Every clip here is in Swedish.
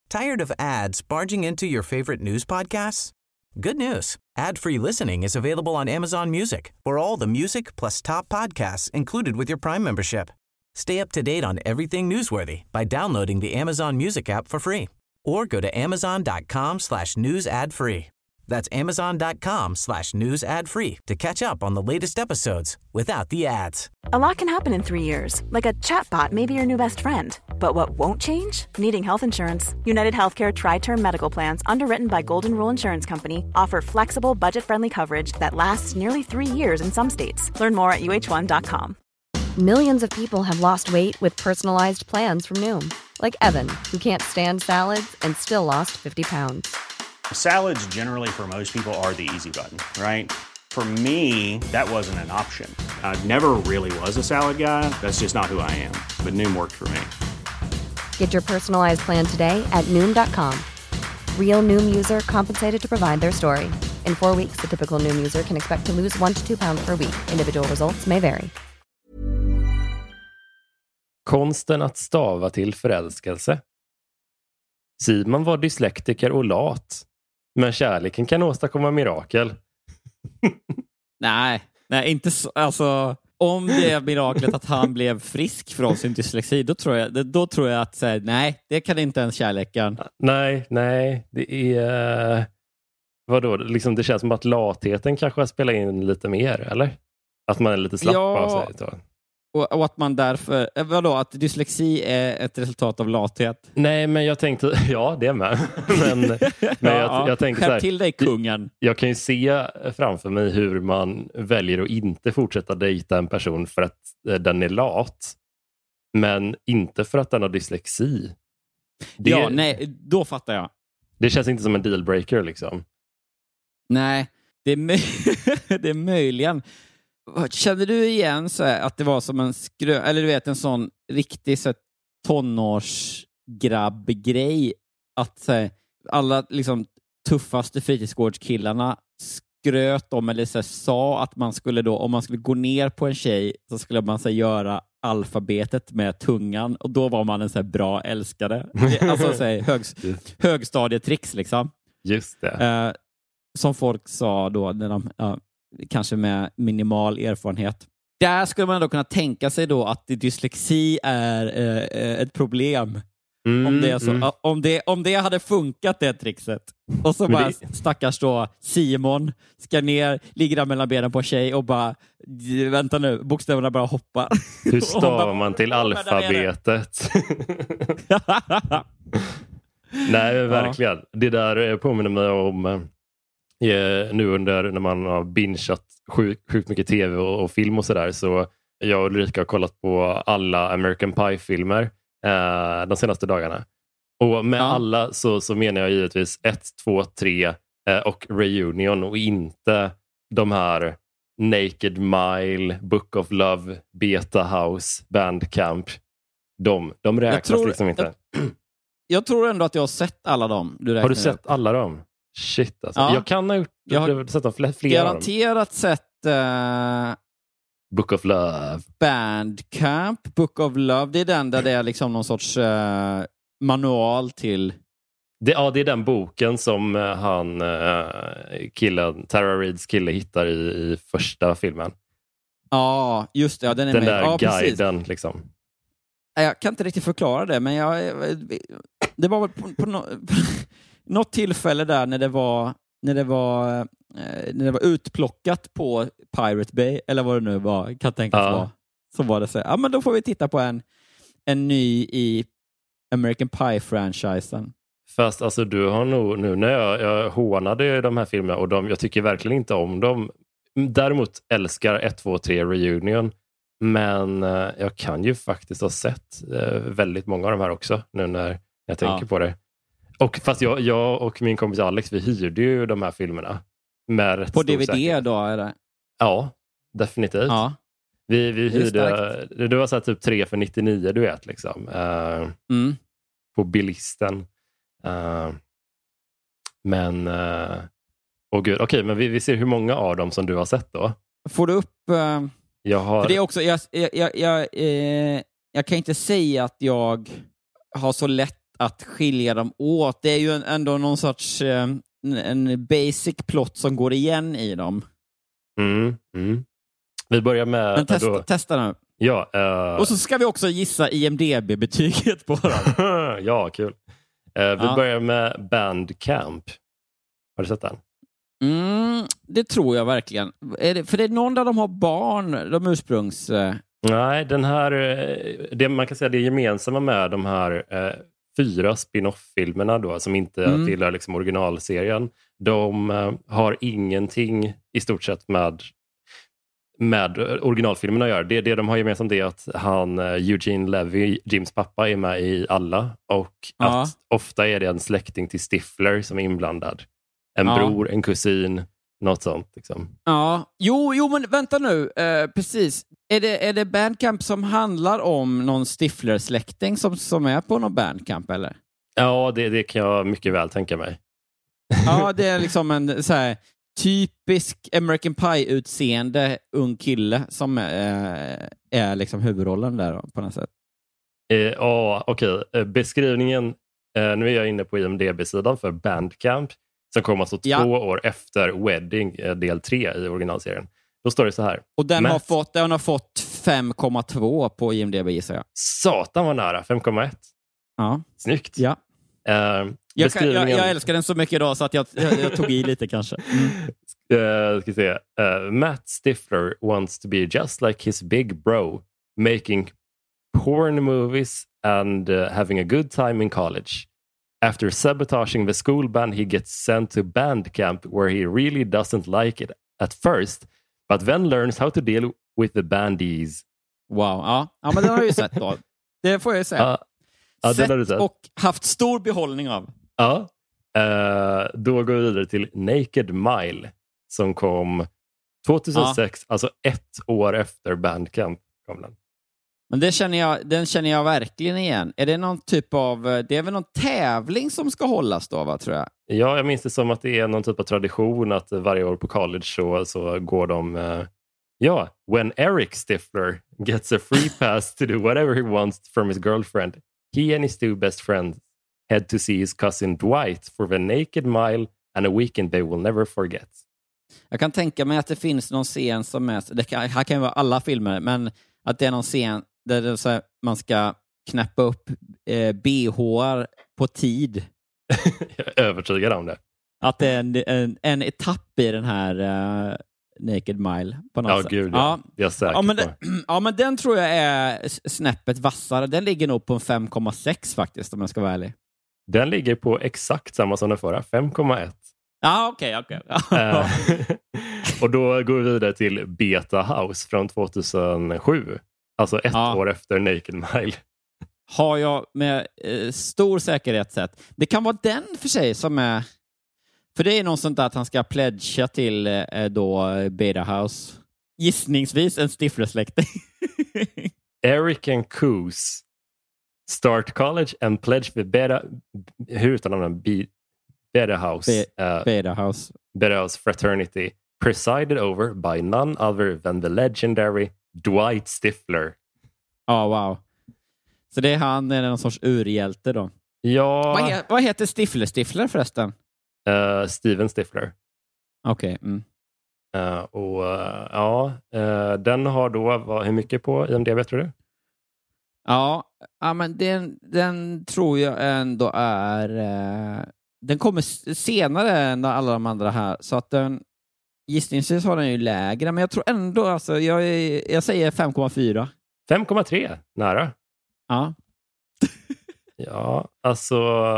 Tired of ads barging into your favorite news podcasts? Good news. Ad-free listening is available on Amazon Music for all the music plus top podcasts included with your Prime membership. Stay up to date on everything newsworthy by downloading the Amazon Music app for free or go to amazon.com/news ad free. That's amazon.com/news ad free to catch up on the latest episodes without the ads. A lot can happen in 3 years, like a chatbot may be your new best friend. But what won't change? Needing health insurance. United Healthcare Tri-Term Medical Plans, underwritten by Golden Rule Insurance Company, offer flexible, budget-friendly coverage that lasts nearly 3 years in some states. Learn more at uh1.com. Millions of people have lost weight with personalized plans from Noom. Like Evan, who can't stand salads and still lost 50 pounds. Salads generally for most people are the easy button, right? For me, that wasn't an option. I never really was a salad guy. That's just not who I am. But Noom worked for me. Get your personalized plan today at Noom.com. Real Noom user compensated to provide their story. In 4 weeks, the typical Noom user can expect to lose 1 to 2 pounds per week. Individual results may vary. Konsten att stava till förälskelse. Simon var dyslektiker och lat. Men kärleken kan åstadkomma mirakel. Nej, inte så. Alltså, om det är miraklet att han blev frisk från sin dyslexi, då tror jag att nej, det kan inte ens kärleken. Nej, det är vadå? Liksom, det känns som att latheten kanske spelar in lite mer, eller? Att man är lite slapp av sig. Och att man därför... Vadå? Att dyslexi är ett resultat av lathet? Nej, men jag tänkte... Ja, det är med. men jag tänkte så här... till dig, kungen. Jag kan ju se framför mig hur man väljer att inte fortsätta dejta en person för att den är lat. Men inte för att den har dyslexi. Då fattar jag. Det känns inte som en dealbreaker, liksom. Nej, det är möjligen... Kände du igen så här, att det var som en eller du vet, en sån riktig så här, tonårsgrabb-grej, att så här, alla liksom tuffaste fritidsgårdskillarna skröt om, eller så här, sa att man skulle då, om man skulle gå ner på en tjej, så skulle man så här, göra alfabetet med tungan, och då var man en så här bra älskare. Alltså så här, högstadietricks liksom. Just det. Som folk sa då när de kanske med minimal erfarenhet. Där skulle man då kunna tänka sig då att dyslexi är ett problem. Om det är så. Om det hade funkat, det trixet. Och så bara stackars då Simon ska ner, ligger där mellan benen på en tjej och bara, vänta nu, bokstäverna bara hoppar. Hur stavar man till alfabetet? Nej, verkligen. Ja. Det där påminner mig om nu under när man har bingeat sjukt mycket tv och film och sådär, så jag och Ulrika har kollat på alla American Pie-filmer de senaste dagarna. Och med alla så menar jag givetvis 1, 2, 3 och Reunion, och inte de här Naked Mile, Book of Love, Beta House, Bandcamp. De räknas liksom inte. Jag tror ändå att jag har sett alla dem. Har du sett alla dem? Shit, alltså. Ja. Jag kan ha gjort sett dem flera garanterat sett Book of Love, Bandcamp, Book of Love. Det är den där det är liksom någon sorts manual till... Det är den boken som han killen, Tara Reads kille, hittar i första filmen. Ja, just det. Ja, den där guiden precis. Liksom. Jag kan inte riktigt förklara det, men det var väl på något tillfälle där när det var utplockat på Pirate Bay, eller vad det nu var, kan tänkas vara. Så var det så. Men då får vi titta på en ny i American Pie-franchisen. Fast alltså du har nog, nu när jag hånade de här filmerna, och jag tycker verkligen inte om dem. Däremot älskar 1, 2, 3 Reunion. Men jag kan ju faktiskt ha sett väldigt många av de här också, nu när jag tänker på det. Och fast jag och min kompis Alex, vi hyrde ju de här filmerna. Med på DVD då, är det? Ja, definitivt. Ja. Vi hyrde, det var så här typ 3 för 99, du vet liksom. På bilisten. Men gud, okej, men vi ser hur många av dem som du har sett då. Får du upp... För det är också, jag kan inte säga att jag har så lätt att skilja dem åt. Det är ju ändå någon sorts en basic plot som går igen i dem. Vi börjar med... Men testa nu. Ja, och så ska vi också gissa IMDb-betyget på dem. Ja, kul. Vi börjar med Bandcamp. Har du sett den? Det tror jag verkligen. För det är någon där de har barn, de ursprungs... Nej, den här... Det man kan säga det gemensamma med de här 4 spin-off-filmerna då, som inte tillhör liksom originalserien. De har ingenting i stort sett med originalfilmerna att göra. Det de har gemensamt är att Eugene Levy, Jims pappa, är med i alla. Och att ofta är det en släkting till Stifler som är inblandad. En bror, en kusin, något sånt. Liksom. Ja, jo, men vänta nu. Precis. Är det Bandcamp som handlar om någon Stifler-släkting som är på någon Bandcamp, eller? Ja, det kan jag mycket väl tänka mig. Ja, det är liksom en så här typisk American Pie-utseende ung kille som är liksom huvudrollen där då, på något sätt. Ja, okej. Beskrivningen, nu är jag inne på IMDb-sidan för Bandcamp, som kom alltså 2 år efter Wedding, del 3 i originalserien. Då står det så här. Och den har fått 5,2 på IMDb, gissar jag. Satan var nära, 5,1. Ja. Snyggt. Ja. Jag älskar den så mycket idag så att jag tog i lite kanske. Ska se. Matt Stifler wants to be just like his big bro, making porn movies and having a good time in college. After sabotaging the school band, he gets sent to band camp where he really doesn't like it at first, but then learns how to deal with the bandies. Wow, ja, men det har jag ju sett då. Det får jag säga. Sett och haft stor behållning av. Ja, då går vi vidare till Naked Mile som kom 2006, alltså 1 år efter Bandcamp kom den. Men den känner jag verkligen igen. Är det någon typ av, det är väl någon tävling som ska hållas då, va, tror jag? Ja, jag minns det som att det är någon typ av tradition att varje år på college så går de... when Eric Stifler gets a free pass to do whatever he wants from his girlfriend, he and his 2 best friends head to see his cousin Dwight for the Naked Mile and a weekend they will never forget. Jag kan tänka mig att det finns någon scen som är... Här kan ju vara alla filmer, men att det är någon scen där det så här, man ska knäppa upp BH:ar på tid. Jag är övertygad om det. Att det är en etapp i den här Naked Mile på något sätt. Gud, ja. Jag är säker på. Men den tror jag är snäppet vassare. Den ligger nog på en 5,6 faktiskt, om jag ska vara ärlig. Den ligger på exakt samma som den förra, 5,1. Ja, okej. Och då går vi vidare till Beta House från 2007. Alltså 1 år efter Naked Mile. Har jag med stor säkerhet sett. Det kan vara den för sig som är... För det är någon sånt där att han ska pledga till då Beta House. Gissningsvis en Stifler-släkting. Eric and Coos start college and pledge with Beta... Hur utan namnen? Beta House. Beta House. Beta House fraternity. Presided over by none other than the legendary Dwight Stifler. Ja, wow. Så det är någon sorts urhjälte då. Ja. Vad heter Stifler förresten? Steven Stifler. Okej. Den har då hur mycket på IMDb, tror du? Ja, men den tror jag ändå är... den kommer senare än alla de andra här. Så att den... Gissningsvis har den ju lägre. Men jag tror ändå... Alltså, jag säger 5,4. 5,3. Nära. Ja. Ja, alltså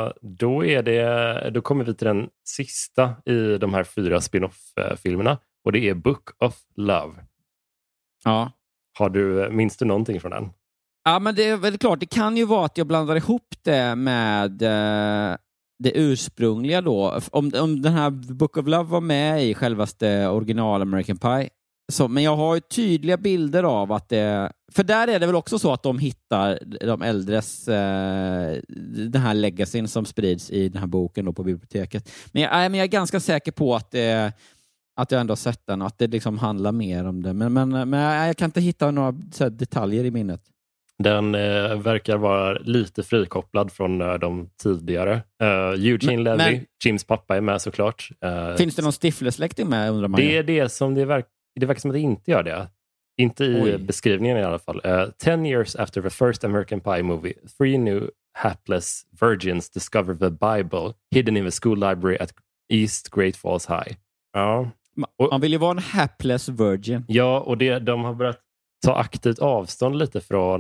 då kommer vi till den sista i de här 4 spin-off-filmerna. Och det är Book of Love. Ja. Minns du någonting från den? Ja, men det är väl klart. Det kan ju vara att jag blandar ihop det med det ursprungliga då. Om den här Book of Love var med i självaste original American Pie. Men jag har ju tydliga bilder av att det... För där är det väl också så att de hittar de äldres den här legacyn som sprids i den här boken då på biblioteket. Men jag är ganska säker på att jag ändå har sett den och att det liksom handlar mer om det. Men jag kan inte hitta några så här detaljer i minnet. Den verkar vara lite frikopplad från de tidigare. Eugene Levy, Jims pappa, är med såklart. Finns det någon Stifler-släkting med, undrar man? Det är det som det verkar som att det inte gör det. Inte i beskrivningen i alla fall. 10 years after the first American Pie movie, 3 new hapless virgins discover the Bible hidden in the school library at East Great Falls High. Ja. Man vill ju vara en hapless virgin. Ja, och de har börjat ta aktivt avstånd lite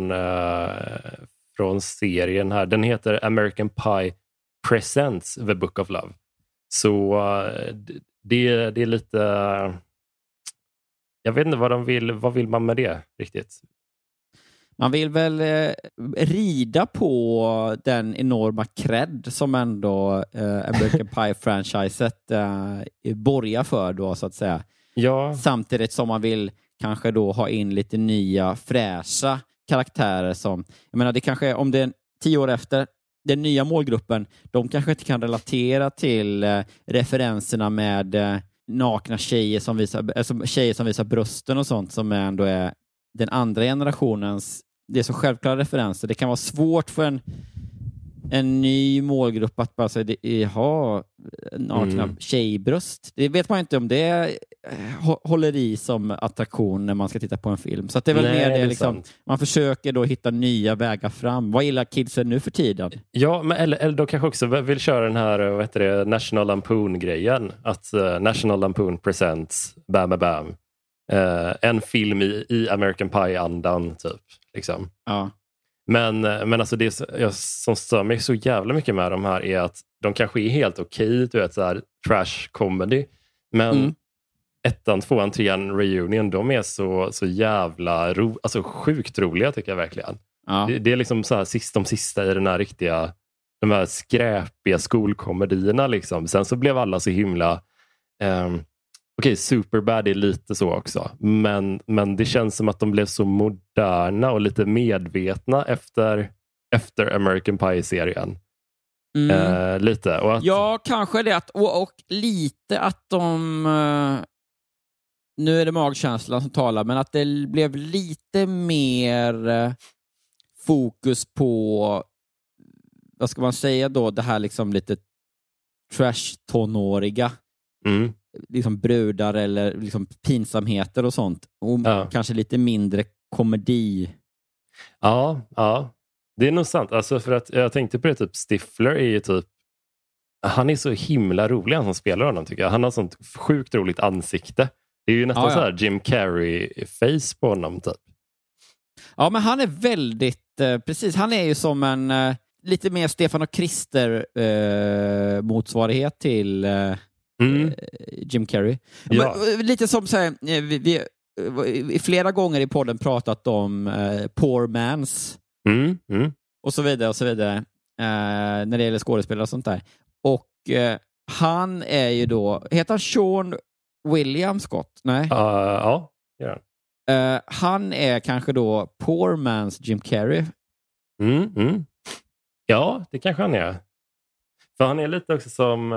från serien här. Den heter American Pie Presents The Book of Love. Så det är lite... Jag vet inte vad vill man med det riktigt? Man vill väl rida på den enorma cred som ändå American Pie-franchiset borgar för då, så att säga. Ja. Samtidigt som man vill kanske då ha in lite nya fräscha karaktärer som, jag menar, det kanske, om det är 10 år efter den nya målgruppen, de kanske inte kan relatera till referenserna med nakna tjejer som visar brösten och sånt, som ändå är den andra generationens, det är så självklara referenser. Det kan vara svårt för en ny målgrupp att bara säga, ha nakna tjejbröst. Det vet man inte om det håller i som attraktion när man ska titta på en film. Så att det är väl mer det liksom, man försöker då hitta nya vägar fram. Vad gillar kidsen nu för tiden? Ja, men eller då kanske också vill köra den här National Lampoon-grejen. Att National Lampoon presents Bam Bam Bam. En film i American Pie-andan typ. Liksom. Ja. Men alltså det som stör mig så jävla mycket med de här är att de kanske är helt okej, du vet, så här trash comedy. Men 1, 2, 3 reunion, de är så jävla alltså sjukt roliga, tycker jag verkligen. Ja. Det är liksom så här de sista i den här riktiga, de här skräpiga skolkomedierna liksom. Sen så blev alla så himla okej, Superbad är lite så också. Men det känns som att de blev så moderna och lite medvetna efter American Pie-serien. Lite. Och att... Ja, kanske det. Och lite att de... nu är det magkänslan som talar, men att det blev lite mer fokus på, vad ska man säga då, det här liksom lite trash-tonåriga. Liksom brudar eller liksom pinsamheter och sånt. Och kanske lite mindre komedi. Ja. Det är nog sant. Alltså, för att jag tänkte på det, typ Stifler är ju typ, han är så himla rolig, han som spelar honom, tycker jag. Han har sånt sjukt roligt ansikte. Det är ju nästan så här Jim Carrey-face på honom typ. Ja, men han är väldigt precis, han är ju som en lite mer Stefan och Krister motsvarighet till Jim Carrey. Ja. Lite som så här, vi flera gånger i podden pratat om poor man's och så vidare när det gäller skådespelare och sånt där. Och han är ju då, heter han Sean William Scott? Nej. Ja. Han är kanske då poor man's Jim Carrey. Ja, det kanske han är. För han är lite också som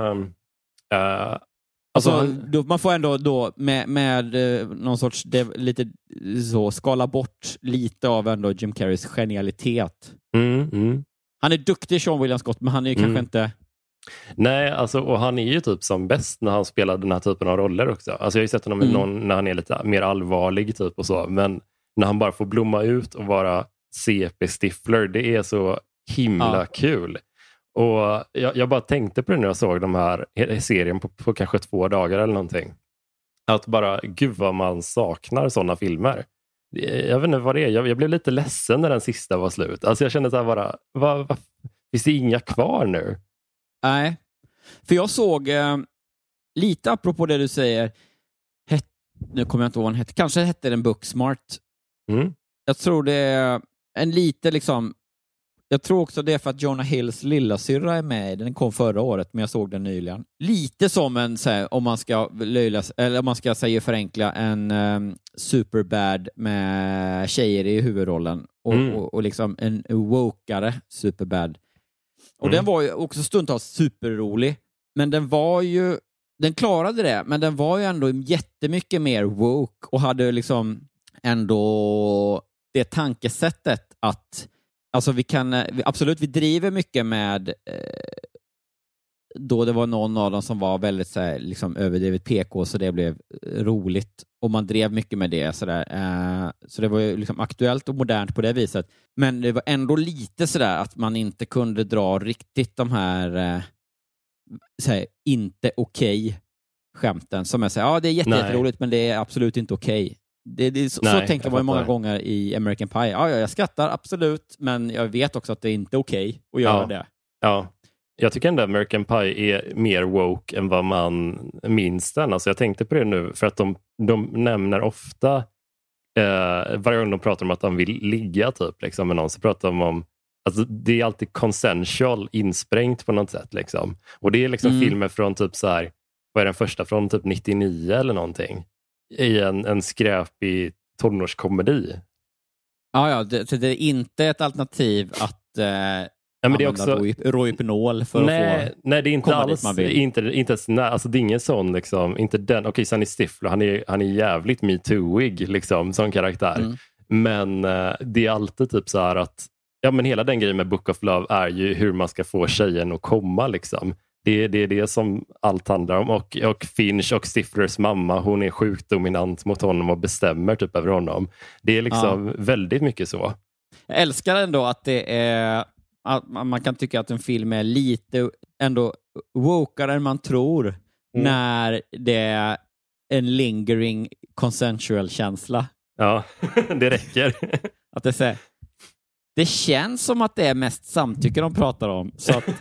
man får ändå då med någon sorts lite så skala bort lite av ändå Jim Carreys genialitet. Han är duktig, Sean William Scott, men han är ju kanske inte... Nej, alltså, och han är ju typ som bäst när han spelar den här typen av roller också. Alltså jag har ju sett honom i någon när han är lite mer allvarlig typ och så, men när han bara får blomma ut och vara CP-Stifler, det är så himla kul. Och jag bara tänkte på det när jag såg de här serien på kanske 2 dagar eller någonting. Att bara, gud vad man saknar sådana filmer. Jag vet inte vad det är. Jag blev lite ledsen när den sista var slut. Alltså jag kände så här bara, finns det inga kvar nu? Nej, för jag såg lite apropå det du säger, nu kommer jag inte ihåg vad den hette. Kanske hette den Booksmart. Jag tror det är en lite liksom, jag tror också det är för att Jonah Hills lillasyrra är med. Den kom förra året, men jag såg den nyligen. Lite som en, så här, om man ska säga förenkla, en Superbad med tjejer i huvudrollen. Och liksom en wokare Superbad. Och den var ju också stundtals superrolig. Men den klarade det, men den var ju ändå jättemycket mer woke och hade liksom ändå det tankesättet att alltså vi driver mycket med då det var någon av dem som var väldigt så här, liksom överdrivet PK, så det blev roligt och man drev mycket med det så det var ju liksom aktuellt och modernt på det viset, men det var ändå lite sådär att man inte kunde dra riktigt de här så här, inte okej skämten som jag säger, ja det är jätteroligt men det är absolut inte okej. Så tänker man ju många gånger i American Pie. Ja, jag skrattar absolut, men jag vet också att det är inte okej att göra det. Ja, jag tycker ändå American Pie är mer woke än vad man minns den. Alltså jag tänkte på det nu för att de nämner ofta varje gång de pratar om att de vill ligga typ liksom, med någon, så pratar de om alltså det är alltid consensual insprängt på något sätt liksom. Och det är liksom filmer från typ så här, vad är den första från typ 99 eller någonting, i en skräpig tonårskomedi. Ja, det är inte ett alternativ att men det är också Rohypnol för att få nej, det är inte alls inte alltså det är ingen sån liksom, inte den. Okej, Sonny Stifler, han är jävligt metooig liksom som karaktär. Men det är alltid typ så här att ja, men hela den grejen med Book of Love är ju hur man ska få tjejen att komma liksom. Det är det som allt handlar om. Och Finch och Stiflers mamma, hon är sjukt dominant mot honom och bestämmer typ över honom. Det är liksom väldigt mycket så. Jag älskar ändå att det är att man kan tycka att en film är lite ändå wokare än man tror när det är en lingering consensual känsla. Ja, det räcker. Att det säger det känns som att det är mest samtycke de pratar om. Så att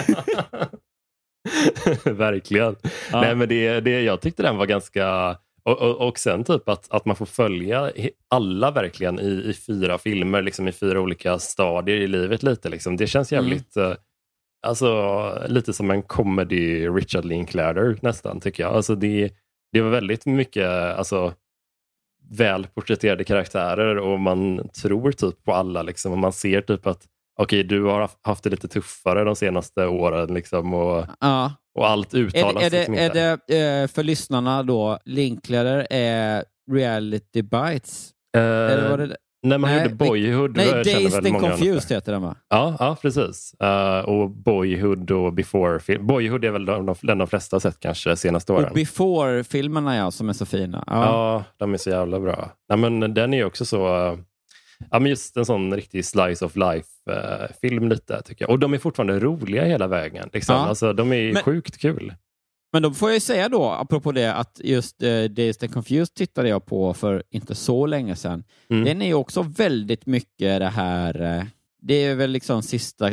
verkligen. Ja. Nej, men jag tyckte den var ganska och sen typ att man får följa alla verkligen i 4 filmer liksom, i 4 olika stadier i livet lite liksom. Det känns jävligt alltså lite som en comedy Richard Linklater nästan tycker jag. Alltså det var väldigt mycket alltså väl porträtterade karaktärer och man tror typ på alla liksom, och man ser typ att okej, du har haft det lite tuffare de senaste åren liksom, och allt uttalas är det för lyssnarna då, Linklater är Reality Bites? Eller var det när man gjorde Boyhood. Nej, Dazed and Confused heter den, va? Ja, precis. Och Boyhood och Before. Boyhood är väl de flesta sett kanske senaste åren. Och Before-filmerna som är så fina. Ja, de är så jävla bra. Nej, men den är ju också så ja, men just en sån riktig slice of life-film lite tycker jag. Och de är fortfarande roliga hela vägen. Liksom. Alltså, de är sjukt kul. Men då får jag säga då, apropå det, att just Dazed and Confused tittade jag på för inte så länge sedan. Den är ju också väldigt mycket det här, det är väl liksom sista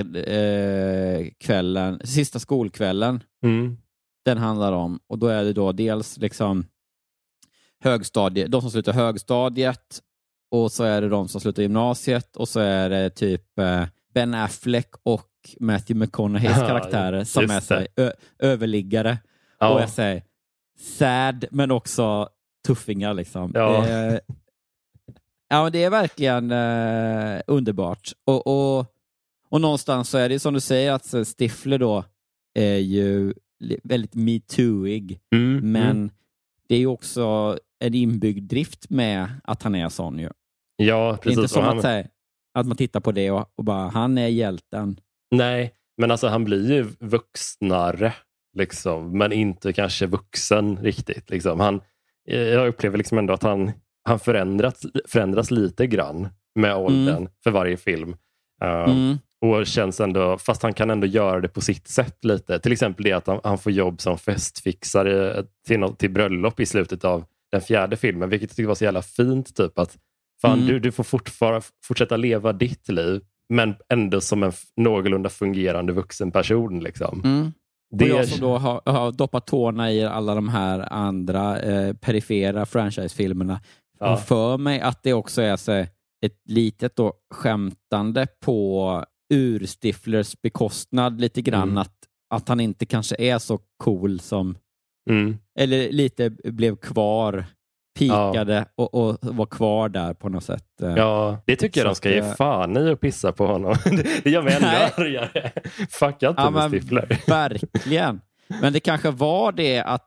skolkvällen den handlar om. Och då är det då dels liksom högstadiet, de som slutar högstadiet, och så är det de som slutar gymnasiet, och så är det typ Ben Affleck och Matthew McConaugheys karaktärer som är så överliggare. Och jag säger sad men också tuffingar liksom. Det är verkligen underbart. Och någonstans så är det som du säger att Stifler då är ju väldigt metooig. Men det är ju också en inbyggd drift med att han är sån ju. Ja, precis. Det är inte som att säga att man tittar på det och bara han är hjälten. Nej, men alltså han blir ju vuxnare liksom, men inte kanske vuxen riktigt liksom. Jag upplever liksom ändå att han förändras lite grann med åldern för varje film. Och känns ändå, fast han kan ändå göra det på sitt sätt lite. Till exempel det att han får jobb som festfixare till bröllop i slutet av den 4:e filmen, vilket jag tycker var så jävla fint typ att du får fortsätta leva ditt liv men ändå som en någorlunda fungerande vuxen person liksom. Och jag som då har doppat tårna i alla de här andra perifera franchise-filmerna och för mig att det också är så ett litet då skämtande på Stiflers bekostnad lite grann att han inte kanske är så cool som eller lite blev kvar pikade och var kvar där på något sätt. Ja, det tycker jag de ska ge fan i och pissa på honom. Det gör mig ännu argare. Fucka inte med Stifler. Verkligen. Men det kanske var det att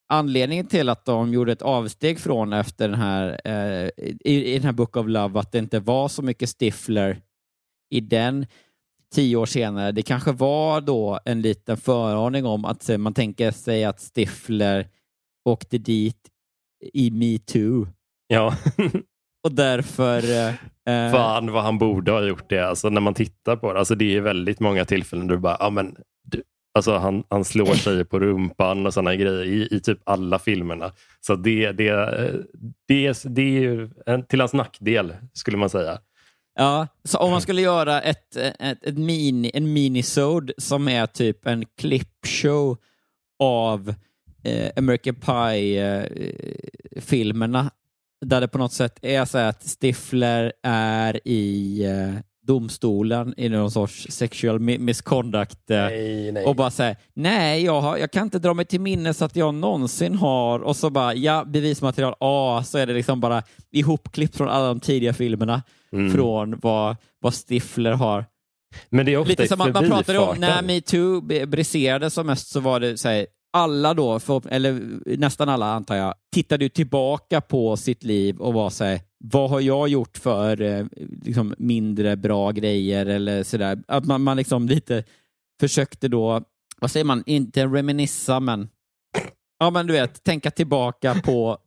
anledningen till att de gjorde ett avsteg från efter den här i den här Book of Love, att det inte var så mycket Stifler i den 10 år senare, det kanske var då en liten föraning om att man tänker sig att Stifler åkte dit i Me Too. Ja. Och därför... Fan vad han borde ha gjort det. Alltså när man tittar på det. Alltså det är väldigt många tillfällen där du bara, alltså han slår sig på rumpan och sådana grejer i typ alla filmerna. Så det är ju till hans nackdel, skulle man säga. Ja, så om man skulle göra en minisode som är typ en clipshow av American Pie-filmerna, där det på något sätt är så att Stifler är i domstolen i någon sorts sexual misconduct nej. Och bara säger, nej, jag kan inte dra mig till minnes att jag någonsin har, och så bara, ja, bevismaterial A, så är det liksom bara ihopklippt från alla de tidiga filmerna från vad Stifler har. Men det är ofta lite som man pratade om när Me Too briserade som mest, så var det så här, alla då, eller nästan alla antar jag, tittade ju tillbaka på sitt liv och var så här, vad har jag gjort för liksom mindre bra grejer eller sådär. Att man liksom lite försökte då, vad säger man, inte reminissa, men ja, men du vet, tänka tillbaka på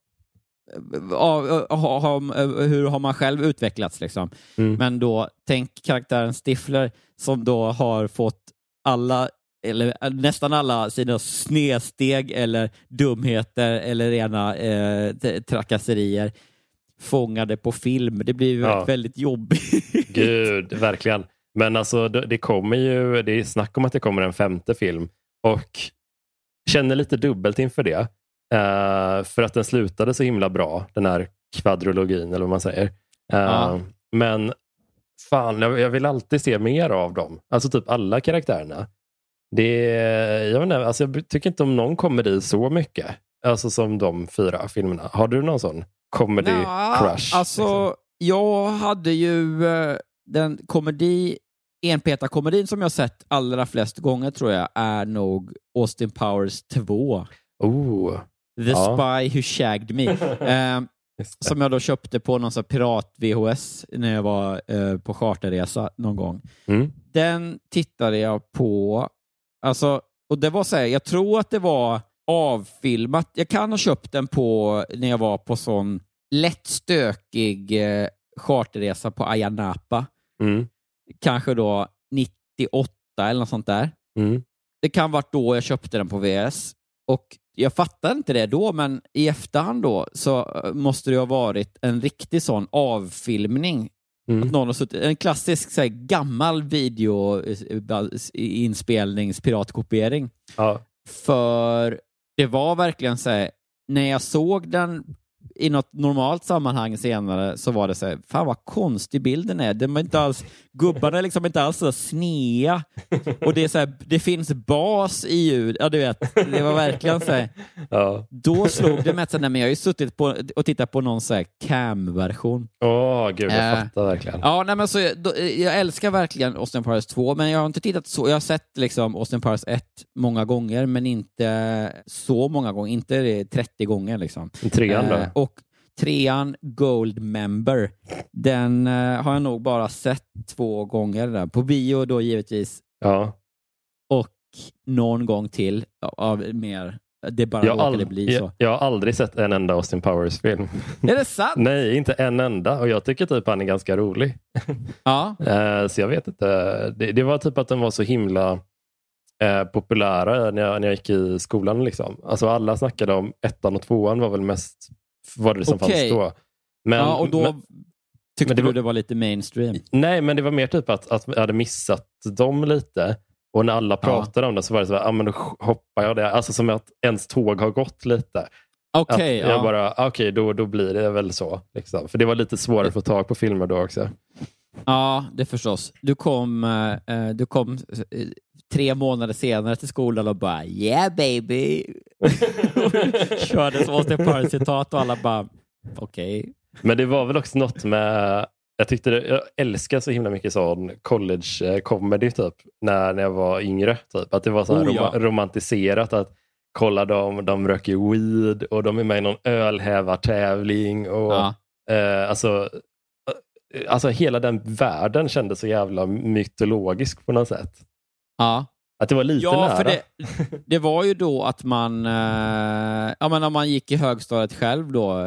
hur har man själv utvecklats liksom. Men då tänk karaktären Stifler som då har fått alla eller nästan alla sina snedsteg eller dumheter eller rena trakasserier fångade på film. Det blir ju väldigt jobbigt. Gud, verkligen. Men alltså det kommer ju, det är snack om att det kommer en 5:e film och känner lite dubbelt inför det. För att den slutade så himla bra, den här kvadrologin eller vad man säger. Men fan, jag vill alltid se mer av dem. Alltså typ alla karaktärerna. Jag vet inte, alltså jag tycker inte om någon komedi så mycket. Alltså som de 4 filmerna. Har du någon sån comedy crush? Alltså, liksom? Jag hade ju den enpetarkomedin som jag sett allra flest gånger, tror jag, är nog Austin Powers 2. The Spy Who Shagged Me. Som jag då köpte på någon sån pirat-VHS när jag var på charterresa någon gång. Den tittade jag på. Alltså, och det var så här, jag tror att det var avfilmat. Jag kan ha köpt den på när jag var på sån lätt stökig charterresa på Ayia Napa. Kanske då 98 eller något sånt där. Det kan vara då jag köpte den på VS. Och jag fattade inte det då, men i efterhand då så måste det ha varit en riktig sån avfilmning. Att någon har suttit, en klassisk så här, gammal videoinspelnings piratkopiering. För det var verkligen så här, när jag såg den i något normalt sammanhang senare, så var det så här, fan vad konstig bilden är. Den var inte alls, gubbarna är liksom inte alls så snea. Och det är så här, det finns bas i ljud. Ja, du vet, det var verkligen så här. Då slog det med att jag har ju suttit på och tittat på någon så här cam-version. Gud, jag fattar verkligen. Ja, nej, men så jag älskar verkligen Austin Powers 2, men jag har inte tittat så. Jag har sett liksom Austin Powers 1 många gånger, men inte så många gånger, inte 30 gånger liksom. 3:an då? Och 3:an Gold Member, den har jag nog bara sett 2 gånger där. På bio då givetvis. Och någon gång till av mer. Det bara råkade bli så. Jag har aldrig sett en enda Austin Powers-film. Är det sant? Nej, inte en enda. Och jag tycker typ han är ganska rolig. Så jag vet inte. Det var typ att den var så himla populära när jag gick i skolan liksom. Alltså alla snackade om 1:an och 2:an var väl mest var det som fanns då. Men, och då tyckte du det var lite mainstream? Nej, men det var mer typ att jag hade missat dem lite. Och när alla pratade om det så var det så här, men då hoppar jag det. Alltså som att ens tåg har gått lite. Jag bara, då blir det väl så. Liksom. För det var lite svårare att få tag på filmer då också. Ja, det förstås. Du kom 3 månader senare till skolan och bara, yeah baby. Körde som Austin Powers-citat och alla bara, okej. Men det var väl också något med, jag älskar så himla mycket sån college comedy typ när jag var yngre typ, att det var så här romantiserat att kollar de röker weed och de är med i någon ölhävartävling och alltså hela den världen kändes så jävla mytologisk på något sätt. Ja. Att det var lite nära. För det var ju då att man om man gick i högstadiet själv då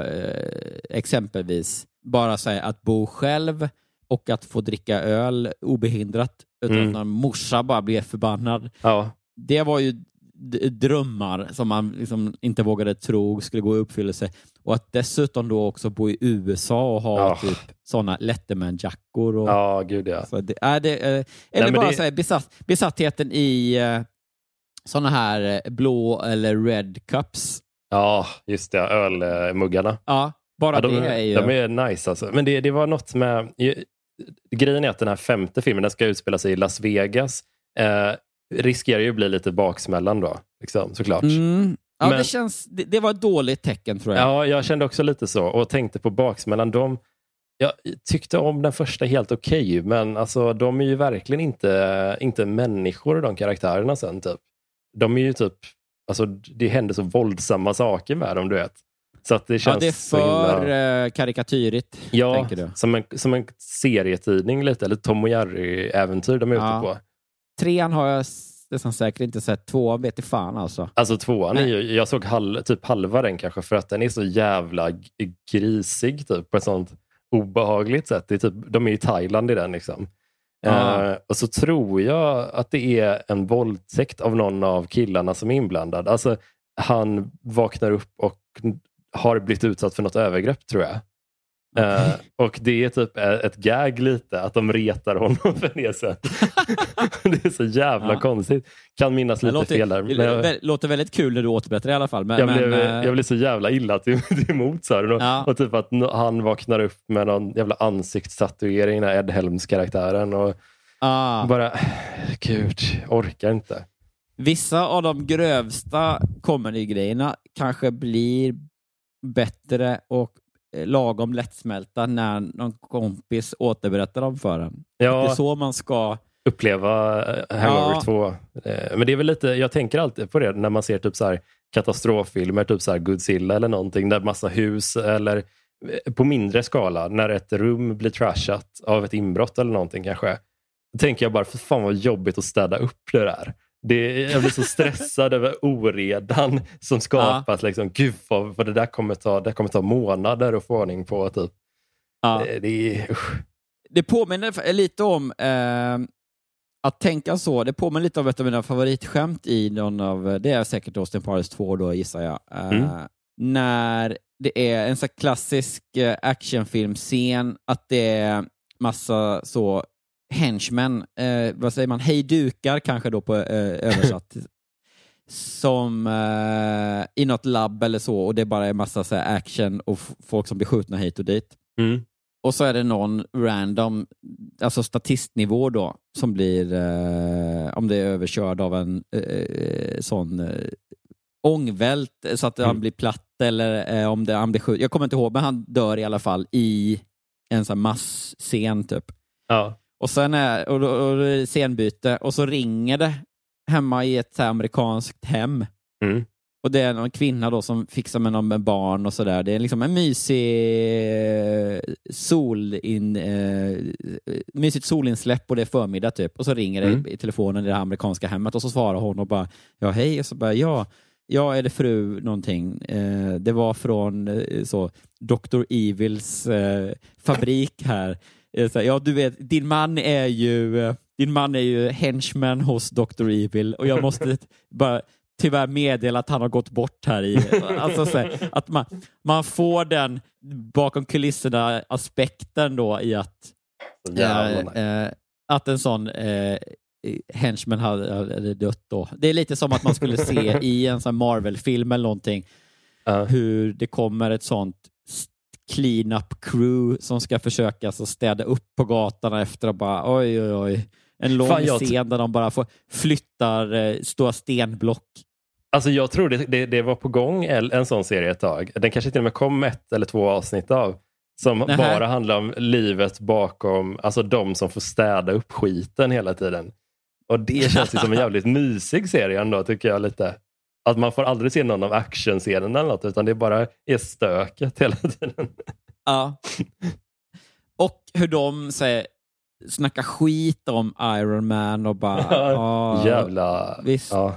exempelvis bara säga att bo själv och att få dricka öl obehindrat utan att någon morsa bara blev förbannad. Ja. Det var ju drömmar som man liksom inte vågade tro skulle gå i uppfyllelse. Och att dessutom då också bo i USA och ha typ sådana Letterman-jackor. Och, gud ja. Så det, eller bara så här, besattheten i sådana här blå eller red cups. Ja, just det. Ölmuggarna. Ja, bara de, det är ju... De är nice alltså. Men det var något med... Grejen är att den här 5:e filmen, den ska utspela sig i Las Vegas. Riskerar ju att bli lite baksmällan då, liksom, såklart. Ja, men, det var ett dåligt tecken tror jag. Ja, jag kände också lite så och tänkte på baksmällan. Jag tyckte om den första helt okej, men alltså, de är ju verkligen inte människor, de karaktärerna sen typ. De är ju typ, alltså det händer så våldsamma saker med dem, du vet. Så att det känns det är för karikatyrigt, tänker du? Som en serietidning lite, eller Tom och Jerry-äventyr de är ute på. 3:an har jag nästan säkert inte sett. 2:an vet jag fan alltså. Alltså 2:an är ju, jag såg typ halva den kanske för att den är så jävla grisig typ på ett sånt obehagligt sätt. Det är typ, de är i Thailand i den liksom. Och så tror jag att det är en våldtäkt av någon av killarna som är inblandad. Alltså han vaknar upp och har blivit utsatt för något övergrepp tror jag. Och det är typ ett gag lite att de retar honom för det sen. Det är så jävla konstigt. Kan minnas lite fel där. Låter väldigt kul när du återberättar i alla fall. Jag blev så jävla illa till emot så här. Och typ att han vaknar upp med någon jävla ansiktstatuering, den här Ed Helms-karaktären och bara, gud, orkar inte. Vissa av de grövsta comedy-grejerna kanske blir bättre och lagom lättsmälta när någon kompis återberättar dem för en. Ja, det är så man ska uppleva Hangover 2. Men det är väl lite, jag tänker alltid på det när man ser typ så här katastroffilmer, typ så här Godzilla eller någonting, där massa hus eller på mindre skala, när ett rum blir trashat av ett inbrott eller någonting kanske. Då tänker jag bara, för fan vad jobbigt att städa upp det där. Jag blir så stressad över oredan som skapas. Liksom. Gud, vad det där kommer ta månader att få ordning på. Typ. Det påminner lite om att tänka så. Det påminner lite om ett av mina favoritskämt i någon av, det är säkert Austin Powers 2 då, gissar jag. När det är en så klassisk actionfilmscen, att det är massa så henchmen, vad säger man, hejdukar kanske då på översatt, som i något labb eller så, och det bara är massa så här action och folk som blir skjutna hit och dit. Och så är det någon random, alltså statistnivå då, som blir om det är överkörd av en sån ångvält så att han blir platt, eller om han blir skjuten, jag kommer inte ihåg, men han dör i alla fall i en sån massscen typ. Ja. Och sen är scenbyte, och så ringer det hemma i ett amerikanskt hem. Och det är någon kvinna då som fixar med någon med barn och sådär. Det är liksom en mysigt solinsläpp, och det är förmiddag typ. Och så ringer det i telefonen i det här amerikanska hemmet, och så svarar hon och bara, ja hej, och så bara, ja, är det fru någonting? Det var från så Dr. Evils fabrik här. Ja, du vet, din man är ju henchman hos Dr. Evil, och jag måste bara tyvärr meddela att han har gått bort här i. Alltså så här, att man får den bakom kulisserna aspekten då i att att en sån henchman hade dött då. Det är lite som att man skulle se i en sån Marvel-film eller någonting hur det kommer ett sånt clean-up crew som ska försöka så städa upp på gatorna efter att bara oj. En lång scen där de bara flyttar stora stenblock. Alltså jag tror det var på gång en sån serie ett tag. Den kanske till och med kom 1 eller 2 avsnitt av. Som bara handlar om livet bakom, alltså de som får städa upp skiten hela tiden. Och det känns ju som en jävligt mysig serie ändå, tycker jag lite. Att man får aldrig se någon av actionscenerna eller något, utan det bara är stöket hela tiden. Ja. Och hur de snackar skit om Iron Man och bara... jävla... Visst. Ja.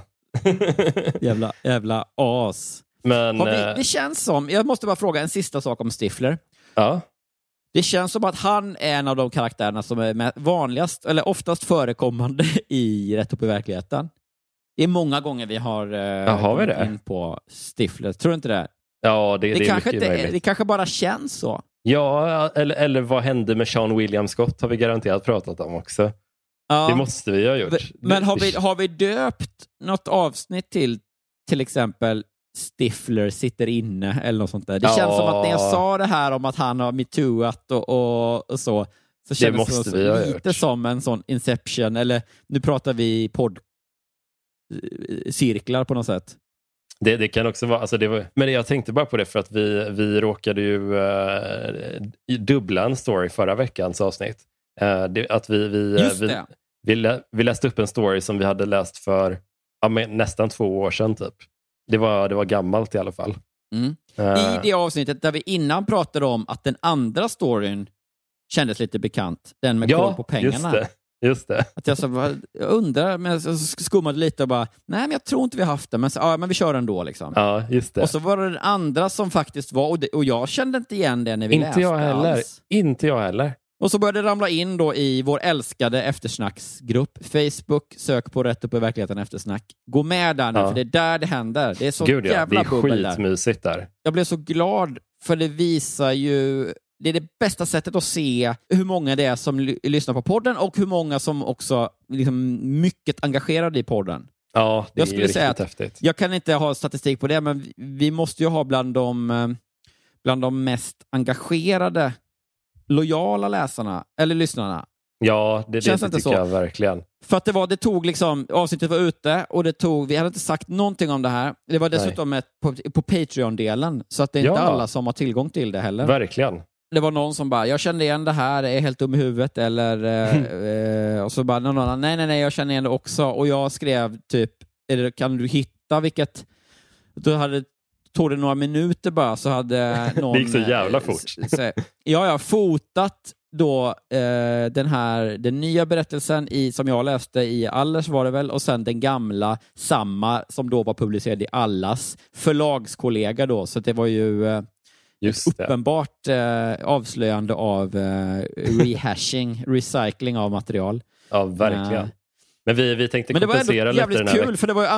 jävla as. Men, det känns som... Jag måste bara fråga en sista sak om Stifler. Ja. Det känns som att han är en av de karaktärerna som är vanligast eller oftast förekommande i Rätt upp i verkligheten. Det är många gånger vi har kommit in på Stifler. Tror du inte det? Ja, det är kanske mycket möjligt. Det kanske bara känns så. Ja, eller vad hände med Sean William Scott har vi garanterat pratat om också. Ja. Det måste vi ha gjort. Men har vi döpt något avsnitt till exempel Stifler sitter inne eller något sånt där? Det känns som att när jag sa det här om att han har metooat och så känns det lite som en sån Inception, eller nu pratar vi poddcirklar på något sätt. Det kan också vara, alltså men jag tänkte bara på det för att vi råkade ju dubbla en story förra veckans avsnitt. Att vi läste upp en story som vi hade läst för nästan 2 år sedan typ. Det var gammalt i alla fall. I det avsnittet där vi innan pratade om att den andra storyn kändes lite bekant. Den med koll på pengarna. Just det. Att jag undrar, men jag skummade lite och bara, nej men jag tror inte vi har haft det, men vi kör ändå liksom. Ja, just det. Och så var det den andra som faktiskt var, och jag kände inte igen det när vi läste. Inte jag heller. Och så började det ramla in då i vår älskade eftersnacksgrupp. Facebook, sök på Rätt upp i verkligheten eftersnack. Gå med där nu, för det är där det händer. Det är så jävla bubbel där. Det är skitmysigt där. Jag blev så glad, för det visar ju... Det är det bästa sättet att se hur många det är som lyssnar på podden och hur många som också liksom mycket engagerade i podden. Ja, det jag skulle är säga riktigt häftigt. Jag kan inte ha statistik på det, men vi måste ju ha bland de mest engagerade lojala läsarna eller lyssnarna. Ja, det tycker jag verkligen. För att det tog liksom, avsnittet var ute och vi hade inte sagt någonting om det här. Det var dessutom på Patreon-delen, så att det är inte alla som har tillgång till det heller. Verkligen. Det var någon som bara, jag kände igen det här, är helt dum i huvudet, eller och så bara någon annan, nej, jag känner igen det också. Och jag skrev typ, kan du hitta vilket, tog det några minuter bara, så hade någon... Det gick så jävla fort. Jag har fotat då den nya berättelsen som jag läste i Allers var det väl, och sen den gamla, samma som då var publicerad i Allas förlagskollega då, så det var ju uppenbart avslöjande av recycling av material. Ja, verkligen. Men vi tänkte kompensera lite den här. Men det var jävligt kul, för det var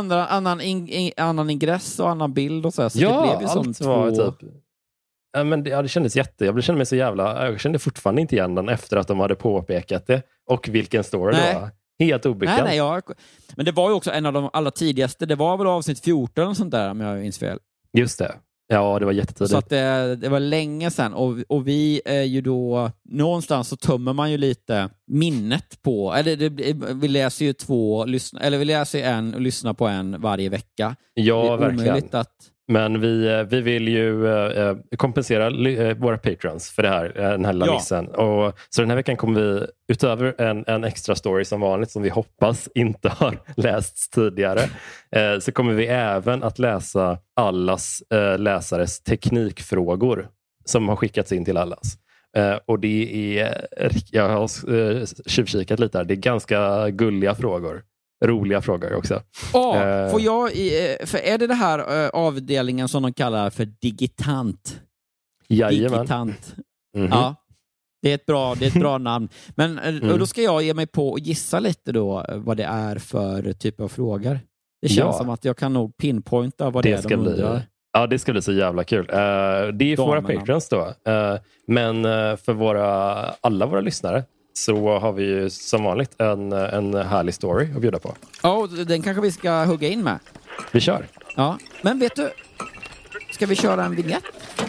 ju annan ingress och annan bild och så här, så ja, det blev ju allt var typ... Ja, men det kändes jag kände mig så jävla... Jag kände fortfarande inte igen den efter att de hade påpekat det. Och vilken story det var. Helt obekant. Men det var ju också en av de allra tidigaste. Det var väl avsnitt 14 och sånt där, om jag minns fel. Just det. Ja, det var jättetidigt. Så att det var länge sedan. Och vi är ju då... Någonstans så tömmer man ju lite minnet på... Eller vi läser ju vi läser en och lyssnar på en varje vecka. Ja, det är verkligen. Omöjligt att... Men vi vill ju kompensera våra patrons för den här lilla missen. Och så den här veckan kommer vi, utöver en extra story som vanligt, som vi hoppas inte har lästs tidigare, så kommer vi även att läsa allas läsares teknikfrågor som har skickats in till allas. Och det är, jag har tjuvkikat lite här, det är ganska gulliga frågor. Roliga frågor också. Får jag, för är det här avdelningen som de kallar för digitant? Jajamän. Digitant. Mm-hmm. Ja, det är ett bra namn. Men och då ska jag ge mig på och gissa lite då vad det är för typ av frågor. Det känns som att jag kan nog pinpointa vad det är de undrar. Ja, det ska bli så jävla kul. Det är för våra patrons då. Men för alla våra lyssnare så har vi ju som vanligt en härlig story att bjuda på. Ja, den kanske vi ska hugga in med. Vi kör. Ja, men vet du, ska vi köra en vignett?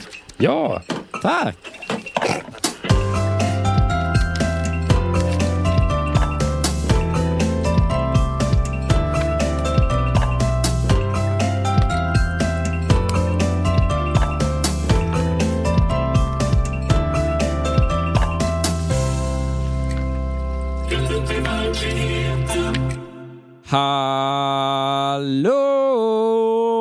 Ja. Tack. Hallå!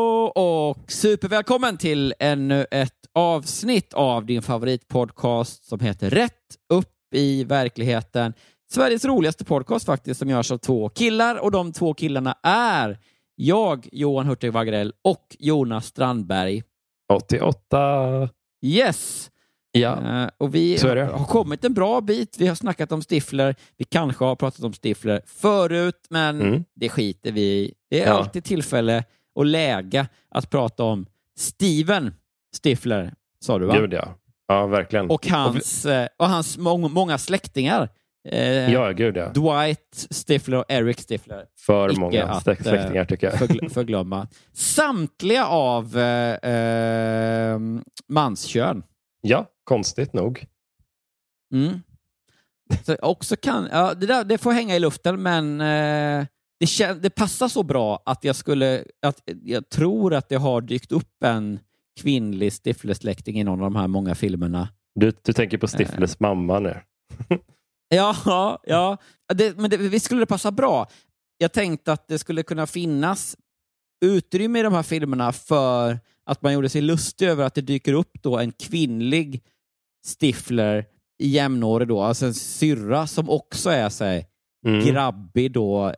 och supervälkommen till ännu ett avsnitt av din favoritpodcast som heter Rätt upp i verkligheten. Sveriges roligaste podcast faktiskt, som görs av 2 killar, och de 2 killarna är jag, Johan Hurtig Wagrell, och Jonas Strandberg. 88. Yes! Ja, och vi har kommit en bra bit. Vi har snackat om Stifler. Vi kanske har pratat om Stifler förut, men det skiter vi i. Det är alltid tillfälle och läge att prata om Steven Stifler, sa du, va? Gud, ja. Ja, verkligen. Och hans många släktingar. Gud, ja. Dwight Stifler och Eric Stifler. För många släktingar, tycker jag. Förglömma. Samtliga av manskön. Ja, konstigt nog. Så också det får hänga i luften, men det passar så bra att jag tror att det har dykt upp en kvinnlig Stifler-släkting i någon av de här många filmerna. Du tänker på Stiflers mamma nu. Ja. Visst skulle det passa bra. Jag tänkte att det skulle kunna finnas utrymme i de här filmerna för att man gjorde sig lustig över att det dyker upp då en kvinnlig Stifler i jämnårig då, alltså en syrra som också är sig grabbig då,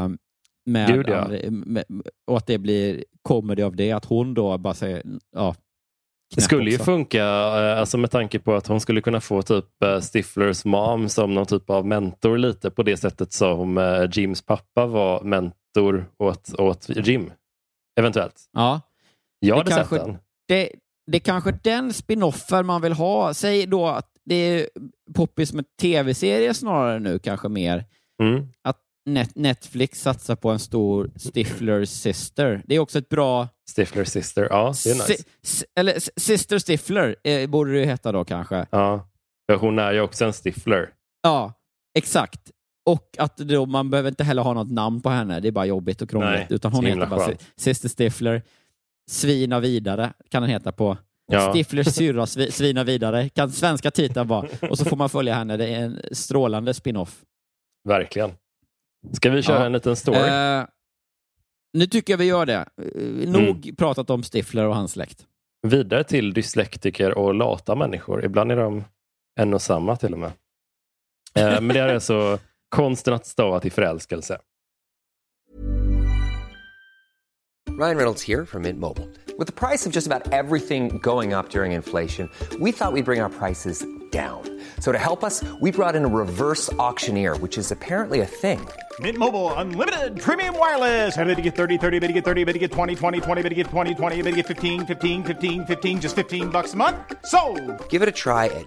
och att det blir comedy av det, att hon då bara säger det skulle ju funka, alltså med tanke på att hon skulle kunna få typ Stiflers mom som någon typ av mentor, lite på det sättet som Jims pappa var mentor åt Jim, eventuellt. Ja. Jag hade sett den. Det är kanske den spin-offer man vill ha. Säg då att det är poppis med tv-serie snarare nu, kanske mer. Att Netflix satsar på en stor Stifler Sister. Det är också ett bra... Stifler Sister, ja, det är nice. Eller Sister Stifler borde det heta då kanske. Ja, för hon är ju också en Stifler. Ja, exakt. Och att då, man behöver inte heller ha något namn på henne. Det är bara jobbigt och krångligt. Nej, utan hon heter bara Sister Stifler. Svina vidare kan den heta på. Ja. Stiflers syrra svina vidare kan svenska titeln vara. Och så får man följa henne. Det är en strålande spin-off. Verkligen. Ska vi köra en liten story? Nu tycker jag vi gör det. Nog pratat om Stifler och hans släkt. Vidare till dyslektiker och lata människor. Ibland är de en och samma till och med. Men det är så konsten att stava till förälskelse. Ryan Reynolds here from Mint Mobile. With the price of just about everything going up during inflation, we thought we'd bring our prices down. So to help us, we brought in a reverse auctioneer, which is apparently a thing. Mint Mobile Unlimited Premium Wireless. How to get 30, 30, bit to get 30, bit to get 20, 20, 20, bit to get 20, 20, bit to get 15, 15, 15, 15, just $15 a month? Sold! Give it a try at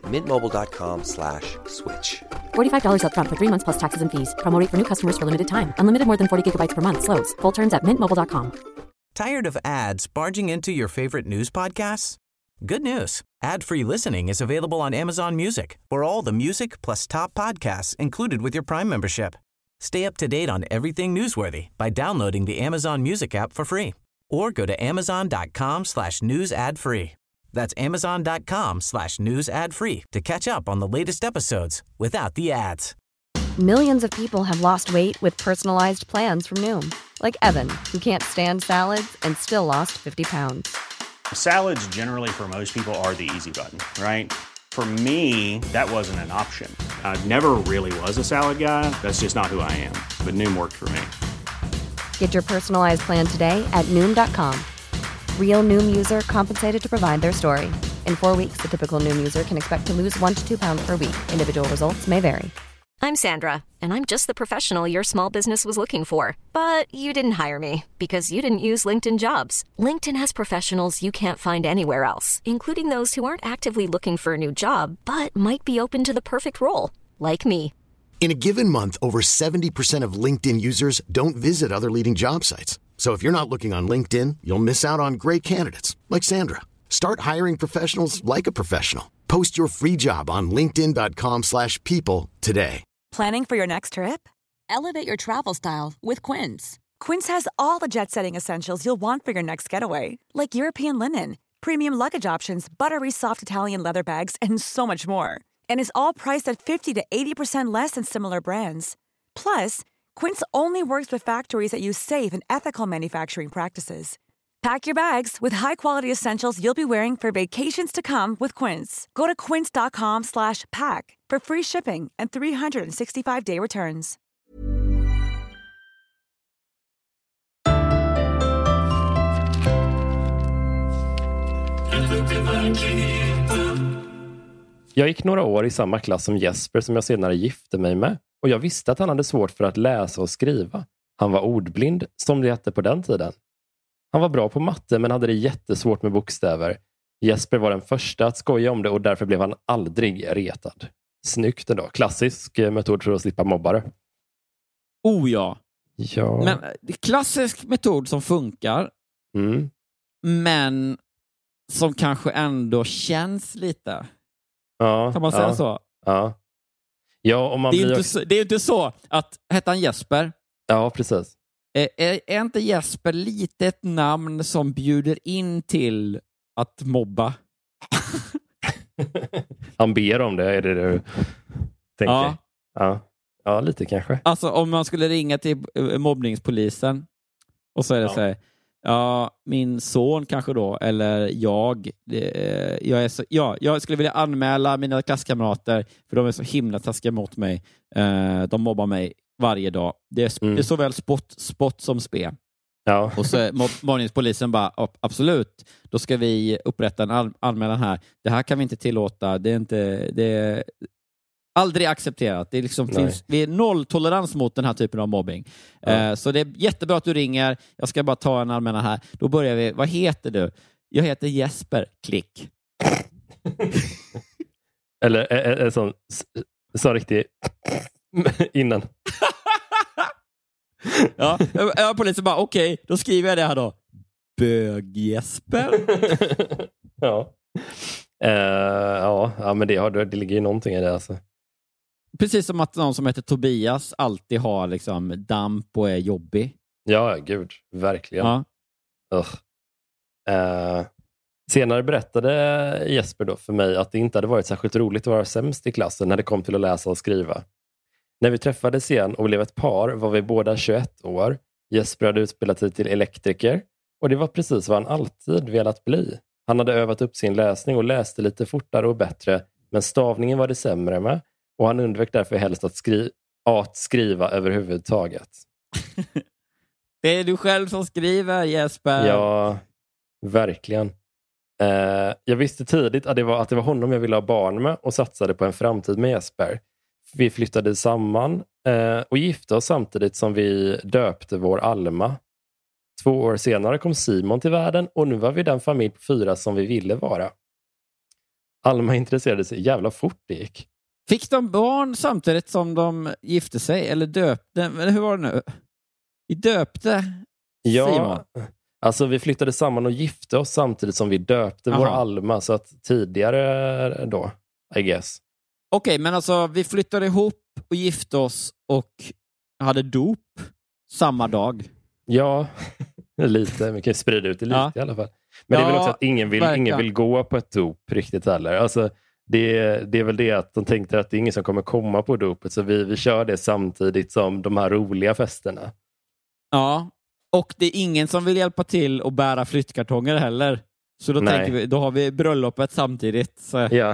mintmobile.com/switch. $45 up front for 3 months plus taxes and fees. Promo rate for new customers for limited time. Unlimited more than 40 gigabytes per month. Slows full terms at mintmobile.com. Tired of ads barging into your favorite news podcasts? Good news. Ad-free listening is available on Amazon Music for all the music plus top podcasts included with your Prime membership. Stay up to date on everything newsworthy by downloading the Amazon Music app for free or go to amazon.com/news ad free. That's amazon.com/news ad free to catch up on the latest episodes without the ads. Millions of people have lost weight with personalized plans from Noom. Like Evan, who can't stand salads and still lost 50 pounds. Salads generally for most people are the easy button, right? For me, that wasn't an option. I never really was a salad guy. That's just not who I am. But Noom worked for me. Get your personalized plan today at Noom.com. Real Noom user compensated to provide their story. In 4 weeks, the typical Noom user can expect to lose 1 to 2 pounds per week. Individual results may vary. I'm Sandra, and I'm just the professional your small business was looking for. But you didn't hire me because you didn't use LinkedIn Jobs. LinkedIn has professionals you can't find anywhere else, including those who aren't actively looking for a new job, but might be open to the perfect role, like me. In a given month, over 70% of LinkedIn users don't visit other leading job sites. So if you're not looking on LinkedIn, you'll miss out on great candidates, like Sandra. Start hiring professionals like a professional. Post your free job on linkedin.com/people today. Planning for your next trip? Elevate your travel style with Quince. Quince has all the jet-setting essentials you'll want for your next getaway, like European linen, premium luggage options, buttery soft Italian leather bags, and so much more. And is all priced at 50 to 80% less than similar brands. Plus, Quince only works with factories that use safe and ethical manufacturing practices. Pack your bags with high-quality essentials you'll be wearing for vacations to come with Quince. Go to quince.com/pack for free shipping and 365-day returns. Jag gick några år i samma klass som Jesper som jag senare gifte mig med. Och jag visste att han hade svårt för att läsa och skriva. Han var ordblind, som det hette på den tiden. Han var bra på matte men hade det jättesvårt med bokstäver. Jesper var den första att skoja om det och därför blev han aldrig retad. Snyggt ändå. Klassisk metod för att slippa mobbare. Oh ja. Ja. Men klassisk metod som funkar. Mm. Men som kanske ändå känns lite. Ja, kan man säga så? Ja. Ja, om man det är inte så att hette han Jesper? Ja, precis. Är inte Jesper lite ett namn som bjuder in till att mobba? Han ber om det, är det du tänker? Ja. Ja, lite kanske. Alltså om man skulle ringa till mobbningspolisen och så är det så här, ja, min son kanske då, eller jag skulle vilja anmäla mina klasskamrater för de är så himla taskiga mot mig. De mobbar mig varje dag. Det är såväl spott som spe. Ja. Och så mobbningspolisen bara, absolut, då ska vi upprätta en anmälan här. Det här kan vi inte tillåta. Det är aldrig accepterat. Det är liksom vi är nolltolerans mot den här typen av mobbing. Så det är jättebra att du ringer. Jag ska bara ta en anmälan här. Då börjar vi. Vad heter du? Jag heter Jesper. Klick. Eller en sån riktig innan. Ja, polisen bara okej, då skriver jag det här då. Bög Jesper. Ja. Ja, men det ligger ju någonting i det alltså. Precis som att någon som heter Tobias alltid har liksom damp och är jobbig. Ja, gud, verkligen. Ja. Senare berättade Jesper då för mig att det inte hade varit särskilt roligt att vara sämst i klassen när det kom till att läsa och skriva. När vi träffades igen och blev ett par var vi båda 21 år. Jesper hade utbildat sig till elektriker och det var precis vad han alltid velat bli. Han hade övat upp sin läsning och läste lite fortare och bättre, men stavningen var det sämre med och han undvek därför helst att skriva överhuvudtaget. Det är du själv som skriver, Jesper. Ja, verkligen. Jag visste tidigt att det var honom jag ville ha barn med och satsade på en framtid med Jesper. Vi flyttade samman och gifte oss samtidigt som vi döpte vår Alma. 2 år senare kom Simon till världen och nu var vi den familj på 4 som vi ville vara. Alma intresserade sig jävla fort det gick. Fick de barn samtidigt som de gifte sig eller döpte? Eller hur var det nu? Vi döpte Simon. Alltså vi flyttade samman och gifte oss samtidigt som vi döpte vår Alma, så att tidigare då, I guess. Okej, men alltså vi flyttade ihop och gifte oss och hade dop samma dag. Ja, lite. Vi kan sprida ut det lite i alla fall. Men det är väl också att ingen vill gå på ett dop riktigt heller. Alltså det är väl det att de tänkte att det är ingen som kommer komma på dopet, så vi kör det samtidigt som de här roliga festerna. Ja, och det är ingen som vill hjälpa till att bära flyttkartonger heller. Så då tänker vi, då har vi bröllopet samtidigt. Så. Ja.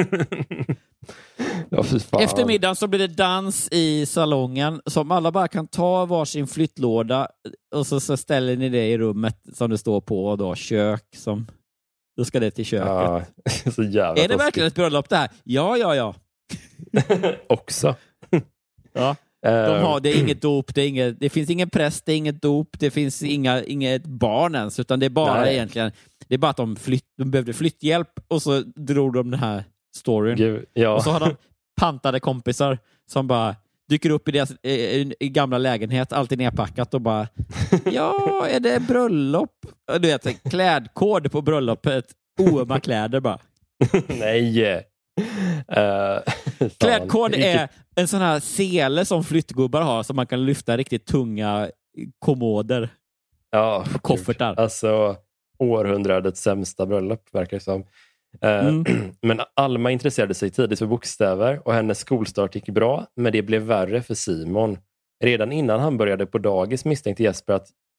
Ja, eftermiddagen så blir det dans i salongen som alla bara kan ta varsin flyttlåda och så ställer ni det i rummet som det står på och då kök som då ska det till köket. Ja, så jävla är det verkligen ett bröllop det här? Ja. Också. Ja. Det är inget dop, det finns ingen präst, det är inget dop, det finns inget barn ens, utan det är bara egentligen, det är bara att de behövde flytthjälp och så drog de den här storyn. Gud, ja. Och så har de pantade kompisar som bara dyker upp i deras i gamla lägenhet, alltid nedpackat och bara ja, är det bröllop? Du vet, klädkod på bröllopet, oömma kläder bara. Nej. Klädkod är en sån här sele som flyttgubbar har som man kan lyfta riktigt tunga kommoder. Ja, koffertar. Alltså århundradets sämsta bröllop verkar det som. Men Alma intresserade sig tidigt för bokstäver och hennes skolstart gick bra, men det blev värre för Simon. Redan innan han började på dagis misstänkte Jesper att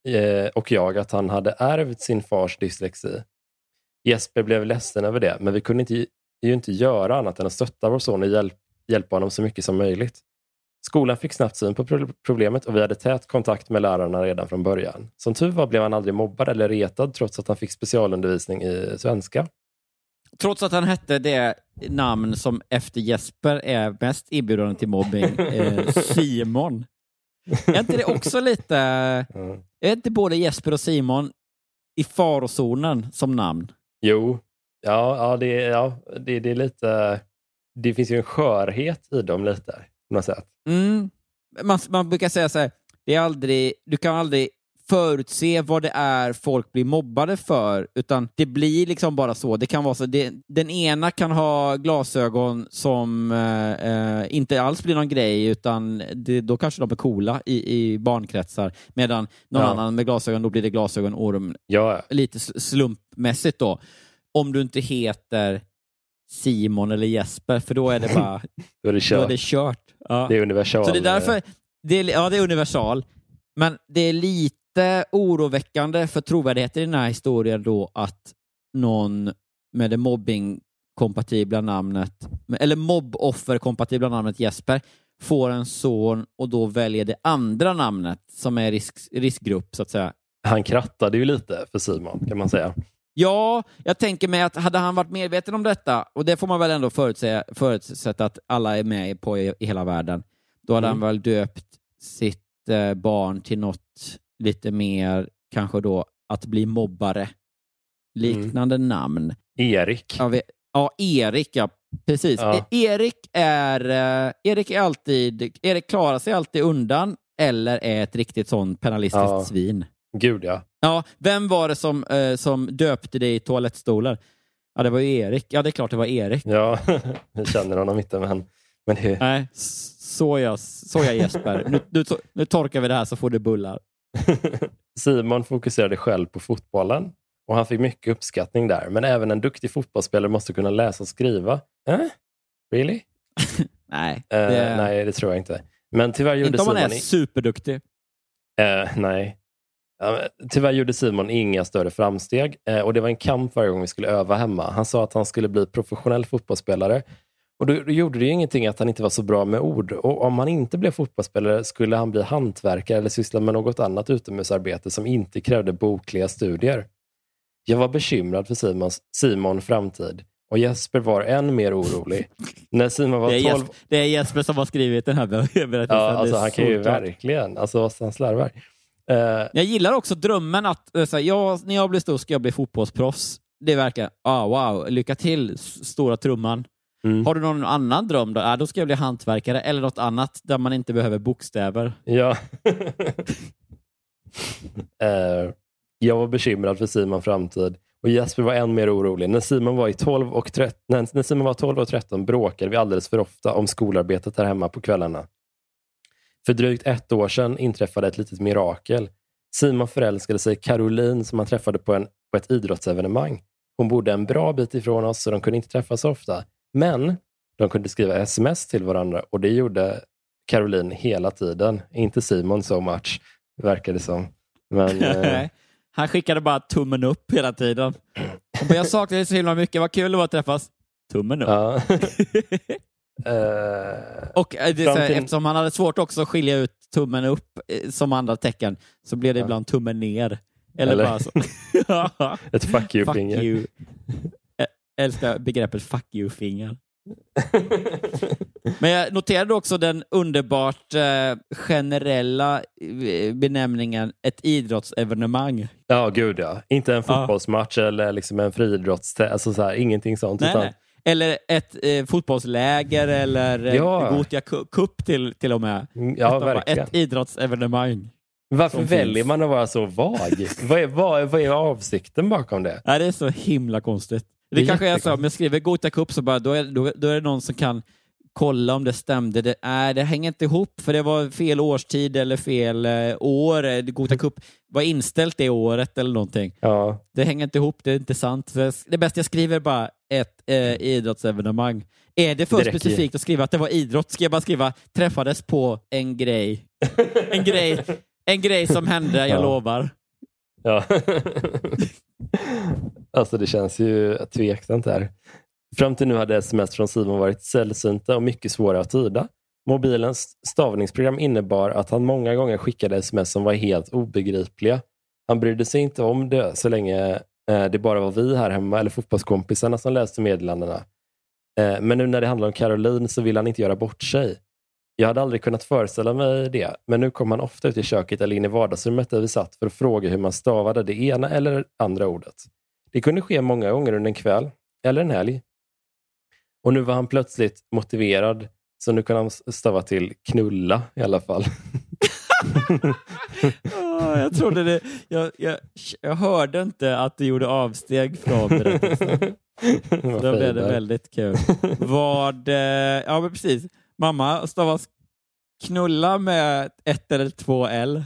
och jag att han hade ärvt sin fars dyslexi. Jesper blev ledsen över det, men vi kunde inte göra annat än att stötta vår son och hjälpa honom så mycket som möjligt. Skolan fick snabbt syn på problemet och vi hade tät kontakt med lärarna redan från början. Som tur var blev han aldrig mobbad eller retad trots att han fick specialundervisning i svenska. Trots att han hette det namn som efter Jesper är mest inbjudande till mobbing, Simon. Är inte det också lite... Är inte både Jesper och Simon i farozonen som namn? Jo, det är lite... Det finns ju en skörhet i dem lite, på något sätt. Man brukar säga så här, du kan aldrig förutse vad det är folk blir mobbade för, utan det blir liksom bara så. Det kan vara så, den ena kan ha glasögon som inte alls blir någon grej, utan då kanske de är coola i barnkretsar, medan någon annan med glasögon, då blir det glasögonorm. Lite slumpmässigt då. Om du inte heter Simon eller Jesper, för då är det bara då är det kört. Ja. Det är universal. Så det är därför det är universal, men det är lite oroväckande för trovärdigheten i den här historien då att någon med det mobbing-kompatibla namnet, eller mobboffer-kompatibla namnet Jesper får en son och då väljer det andra namnet som är riskgrupp, så att säga. Han krattade ju lite för Simon, kan man säga. Ja, jag tänker mig att hade han varit medveten om detta, och det får man väl ändå förutsätta att alla är med på i hela världen, då hade han väl döpt sitt barn till något lite mer, kanske då att bli mobbare. Liknande namn. Erik. Erik, ja. Precis. Ja. Erik klarar sig alltid undan, eller är ett riktigt sån penalistiskt svin. Gud, ja. Ja, vem var det som döpte dig i toalettstolar? Ja, det var ju Erik. Ja, det är klart det var Erik. Ja, jag känner honom inte, men hur? Nej, så jag Jesper. Nu torkar vi det här så får du bullar. Simon fokuserade själv på fotbollen och han fick mycket uppskattning där. Men även en duktig fotbollsspelare måste kunna läsa och skriva. Really? Nej. Nej, det tror jag inte. Men tyvärr gjorde inte om man Simon är superduktig. Nej. Tyvärr gjorde Simon inga större framsteg och det var en kamp varje gång vi skulle öva hemma. Han sa att han skulle bli professionell fotbollsspelare och då gjorde det ju ingenting att han inte var så bra med ord. Och om han inte blev fotbollsspelare skulle han bli hantverkare eller syssla med något annat utomhusarbete som inte krävde bokliga studier. Jag var bekymrad för Simon framtid och Jesper var än mer orolig. När Simon var 12... Det är Jesper som har skrivit den här berättelsen. Ja, alltså han kan ju verkligen. Alltså han slarvar. Jag gillar också drömmen att när jag blir stor ska jag bli fotbollsproffs. Det är verkligen, wow, lycka till, stora trumman. Har du någon annan dröm då? Då ska jag bli hantverkare eller något annat där man inte behöver bokstäver. Ja. Jag var bekymrad för Simon framtid och Jesper var än mer orolig. När Simon var 12 och 13 bråkade vi alldeles för ofta om skolarbetet där hemma på kvällarna. För drygt 1 år sedan inträffade ett litet mirakel. Simon förälskade sig Caroline som han träffade på ett idrottsevenemang. Hon bodde en bra bit ifrån oss så de kunde inte träffas så ofta. Men de kunde skriva sms till varandra och det gjorde Caroline hela tiden. Inte Simon so much, verkade det som. Men, han skickade bara tummen upp hela tiden. Jag saknade det så himla mycket. Vad kul det var att träffas. Tummen upp. Ja. Och eftersom han hade svårt också att skilja ut tummen upp som andra tecken så blev det ibland tummen ner. Eller bara så. Ett fuck you-finger. Jag älskar begreppet fuck you-finger. Men jag noterade också den underbart generella benämningen ett idrottsevenemang. Ja, gud ja. Inte en fotbollsmatch eller liksom en friidrotts... Alltså så här, ingenting sånt. Nej. Eller ett fotbollsläger eller Gothia Cup till och med. Ja, verkligen. Ett idrottsevenemang. Varför väljer man att vara så vag? Vad är avsikten bakom det? Ja, det är så himla konstigt. Det kanske är så, om jag skriver Gothia Cup så bara, då är det någon som kan kolla om det stämde. Det hänger inte ihop för det var fel årstid eller fel år. Gothia Cup var inställt det året eller någonting. Ja. Det hänger inte ihop, det är inte sant. Det bästa jag skriver är bara ett idrottsevenemang. Är det för specifikt att skriva att det var idrott? Ska jag bara skriva träffades på en grej? En grej En grej som hände, jag lovar. Ja. Alltså det känns ju tveksamt här. Fram till nu hade sms från Simon varit sällsynta och mycket svåra att tyda. Mobilens stavningsprogram innebar att han många gånger skickade sms som var helt obegripliga. Han brydde sig inte om det så länge det bara var vi här hemma eller fotbollskompisarna som läste meddelandena. Men nu när det handlar om Caroline så vill han inte göra bort sig. Jag hade aldrig kunnat föreställa mig det, men nu kom han ofta ut i köket eller in i vardagsrummet där vi satt för att fråga hur man stavade det ena eller andra ordet. Det kunde ske många gånger under en kväll eller en helg. Och nu var han plötsligt motiverad, så nu kan han stava till knulla i alla fall. Jag trodde det. Jag hörde inte att du gjorde avsteg från berättelsen. Då blev det väldigt kul. Ja, men precis. Mamma stavas knulla med 1 eller 2 L.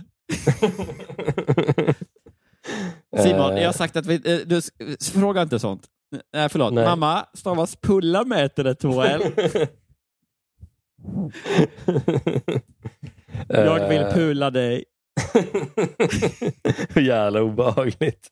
Simon, jag har sagt att du frågar inte sånt. Nej, förlåt. Nej. Mamma stavas pulla med 1 eller 2 L. Jag vill pula dig. Jävla obehagligt.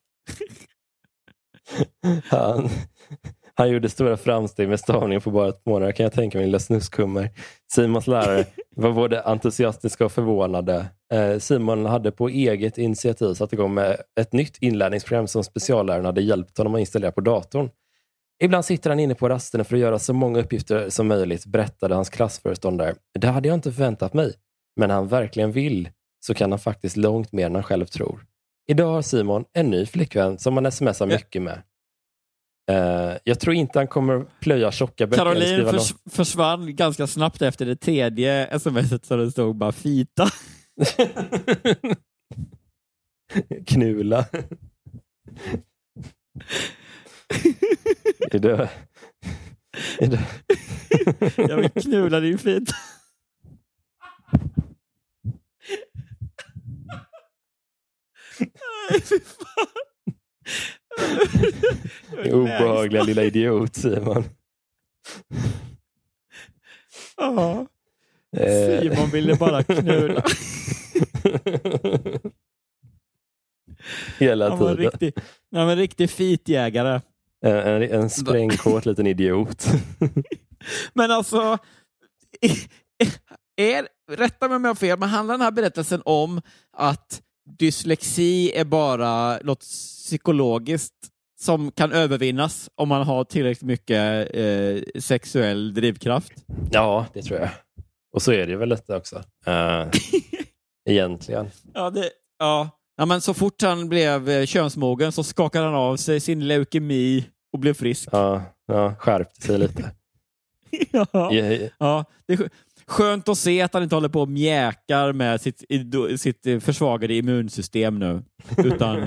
Han gjorde stora framsteg med stavningen på bara 1 månad, kan jag tänka mig, lilla snuskummer. Simons lärare var både entusiastiska och förvånade. Simon hade på eget initiativ satt igång med ett nytt inlärningsprogram som specialläraren hade hjälpt honom att installera på datorn. Ibland sitter han inne på rasterna för att göra så många uppgifter som möjligt, berättade hans klassföreståndare. Det hade jag inte förväntat mig. Men han verkligen vill, så kan han faktiskt långt mer än han själv tror. Idag har Simon en ny flickvän som han smsar mycket med. Jag tror inte han kommer plöja tjocka böcker. Caroline försvann ganska snabbt efter det 3:e smset, så det stod bara fita. Knula. Idag. Jag vill knula din fita. Nej, fy fan. Obehagliga lilla idiot, Simon. Ja. Simon ville bara knulla. Hela tiden. Riktig fitjägare. En sprängkåt liten idiot. Men alltså, rätta mig om jag har fel, men handlar den här berättelsen om att dyslexi är bara något psykologiskt som kan övervinnas om man har tillräckligt mycket sexuell drivkraft? Ja, det tror jag. Och så är det väl lite också. Egentligen. Ja, men så fort han blev könsmogen så skakade han av sig sin leukemi och blev frisk. Ja, skärpte sig lite. Ja, det är skönt att se att han inte håller på och mjäkar med sitt försvagade immunsystem nu. Utan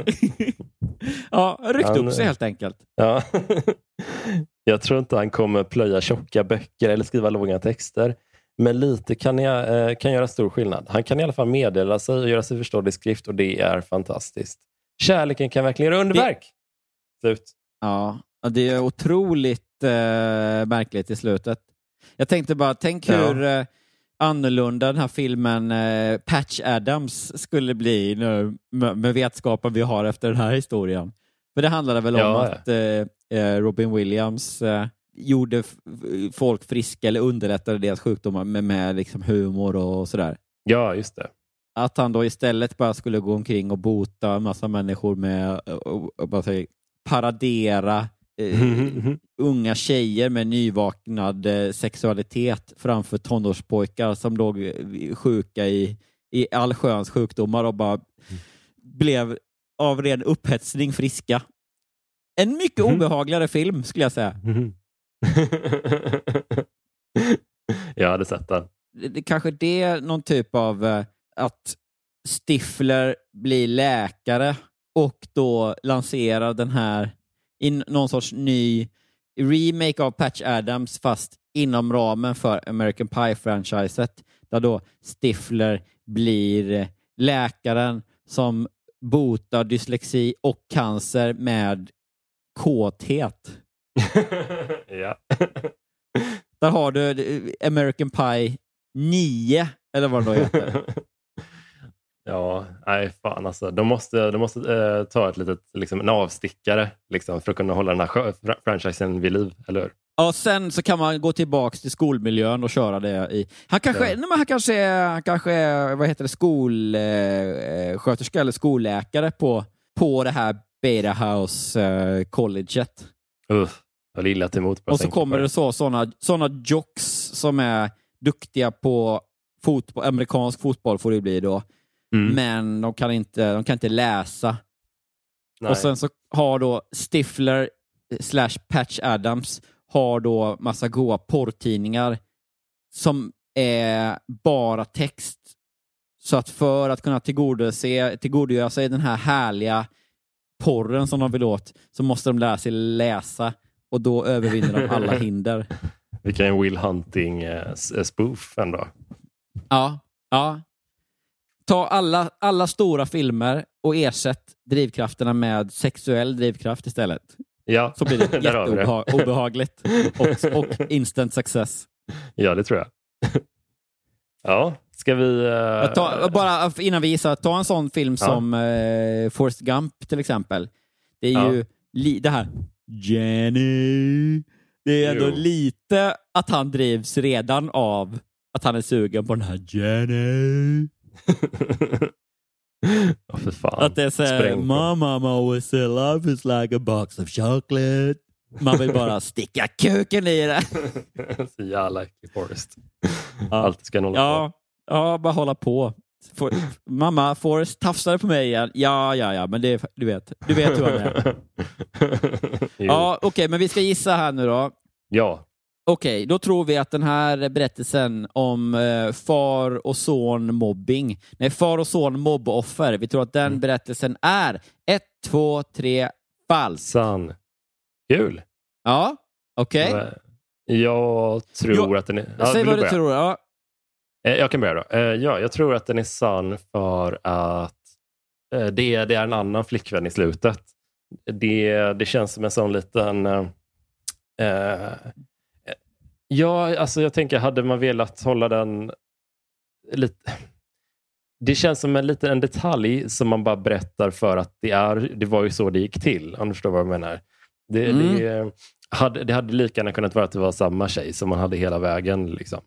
ryckt upp sig helt enkelt. Ja. Jag tror inte han kommer plöja tjocka böcker eller skriva långa texter. Men lite kan göra stor skillnad. Han kan i alla fall meddela sig och göra sig förstådd i skrift, och det är fantastiskt. Kärleken kan verkligen göra underverk. Slut. Ja, det är otroligt märkligt i slutet. Jag tänkte bara, tänk hur annorlunda den här filmen Patch Adams skulle bli nu, med vetskapen vi har efter den här historien. För det handlade väl om att Robin Williams gjorde folk friska eller underlättade deras sjukdomar med liksom humor och sådär. Ja, just det. Att han då istället bara skulle gå omkring och bota en massa människor med paradera unga tjejer med nyvaknad sexualitet framför tonårspojkar som låg sjuka i allsköns sjukdomar och bara blev av ren upphetsning friska. En mycket obehagligare film, skulle jag säga. Jag hade sett den. Kanske det är någon typ av att Stifler blir läkare och då lanserar den här i någon sorts ny remake av Patch Adams, fast inom ramen för American Pie-franchiset, där då Stifler blir läkaren som botar dyslexi och cancer med kåthet. Ja. Där har du American Pie 9, eller vad det då heter. Ja, nej fan alltså. De måste ta ett litet, liksom, en avstickare liksom, för att kunna hålla den här franchisen vid liv, eller hur? Ja, sen så kan man gå tillbaks till skolmiljön och köra det i... Han kanske är vad heter det, skolsköterska eller skolläkare på det här Beta House colleget. Jag har illat emot. Och så kommer det såna jocks som är duktiga på amerikansk fotboll får det bli då. Men de kan inte läsa. Nej. Och sen så har då Stifler / Patch Adams har då massa goa porrtidningar som är bara text. Så att för att kunna tillgodogöra sig den här härliga porren som de vill åt, så måste de lära sig läsa, och då övervinner de alla hinder. Vilken Will Hunting spoof ändå. Ja. Ta alla stora filmer och ersätt drivkrafterna med sexuell drivkraft istället. Ja. Så blir det jätteobehagligt och instant success. Ja, det tror jag. Ja, ska vi... Bara innan vi gissar, ta en sån film som Forrest Gump till exempel. Det är ju det här Jenny. Det är ändå lite att han drivs redan av att han är sugen på den här Jenny. För fan. Att det är såhär, Mama always said life is like a box of chocolate. Man vill bara sticka kuken i det. Så jävla äcklig Forrest. Alltid ska hålla på. Ja, bara hålla på. Mamma, Forrest tafsade på mig igen. Ja, men det, du vet hur han är. Ja, okej, men vi ska gissa här nu då. Ja. Okej, då tror vi att den här berättelsen om far och son mobboffer. Vi tror att den berättelsen är 1, 2, 3 falsk. Sann. Kul. Ja, okej. Jag tror att den är... Säg vad du tror, ja. Jag kan börja då. Jag tror att den är sann för att det är en annan flickvän i slutet. Det känns som en sån liten... jag tänker, hade man velat hålla den lite... Det känns som en detalj som man bara berättar för att det var ju så det gick till. Om du förstår vad jag menar. Det hade lika gärna kunnat vara att det var samma tjej som man hade hela vägen. Liksom.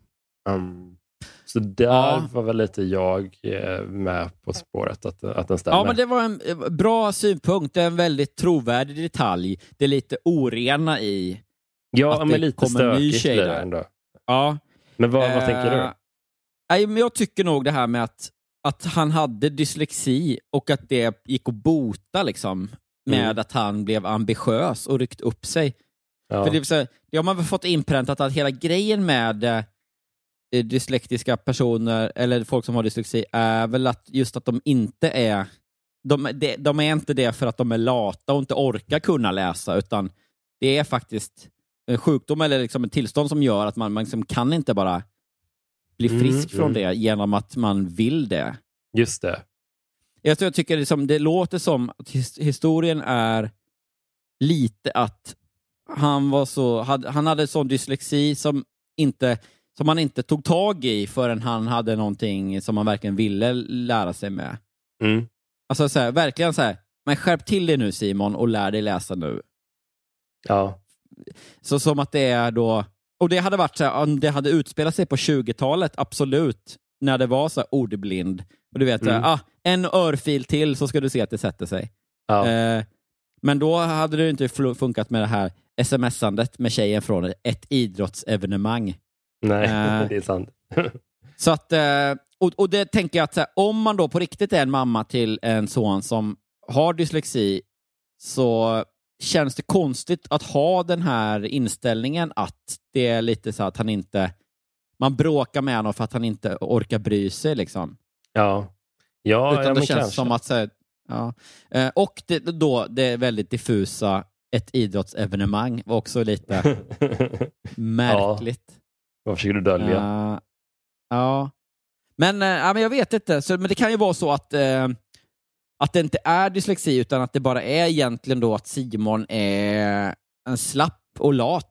Så där var väl lite jag med på spåret att den stämmer. Ja, men det var en bra synpunkt. Det är en väldigt trovärdig detalj. Det är lite orena i att men lite stökigt blir det ändå. Ja. Men vad tänker du? Men jag tycker nog det här med att han hade dyslexi och att det gick att bota liksom, med att han blev ambitiös och ryckt upp sig. Ja. För det har man väl fått inpräntat att hela grejen med dyslektiska personer eller folk som har dyslexi är väl att just att de inte är de är inte det för att de är lata och inte orkar kunna läsa, utan det är faktiskt en sjukdom eller liksom ett tillstånd som gör att man liksom kan inte bara bli frisk från det genom att man vill det. Just det. Jag tycker liksom, det låter som att historien är lite att han hade sån dyslexi som man inte tog tag i förrän han hade någonting som man verkligen ville lära sig med. Alltså så här, verkligen så här, men skärp till dig nu Simon och lär dig läsa nu. Ja. Så som att det är då, och det hade varit så här, om det hade utspelat sig på 20-talet, absolut, när det var så här ordblind. Och du vet, en örfil till så ska du se att det sätter sig. Ja. Men då hade det inte funkat med det här smsandet med tjejen från ett idrottsevenemang. Nej, det är sant. Så att, och det tänker jag att så här, om man då på riktigt är en mamma till en son som har dyslexi, så känns det konstigt att ha den här inställningen att det är lite så att man bråkar med honom för att han inte orkar bry sig liksom. Ja, utan det känns kanske som att så här, och det väldigt diffusa ett idrottsevenemang var också lite märkligt. Vad försöker du dölja? Men jag vet inte. Men det kan ju vara så att det inte är dyslexi, utan att det bara är egentligen då att Simon är en slapp och lat.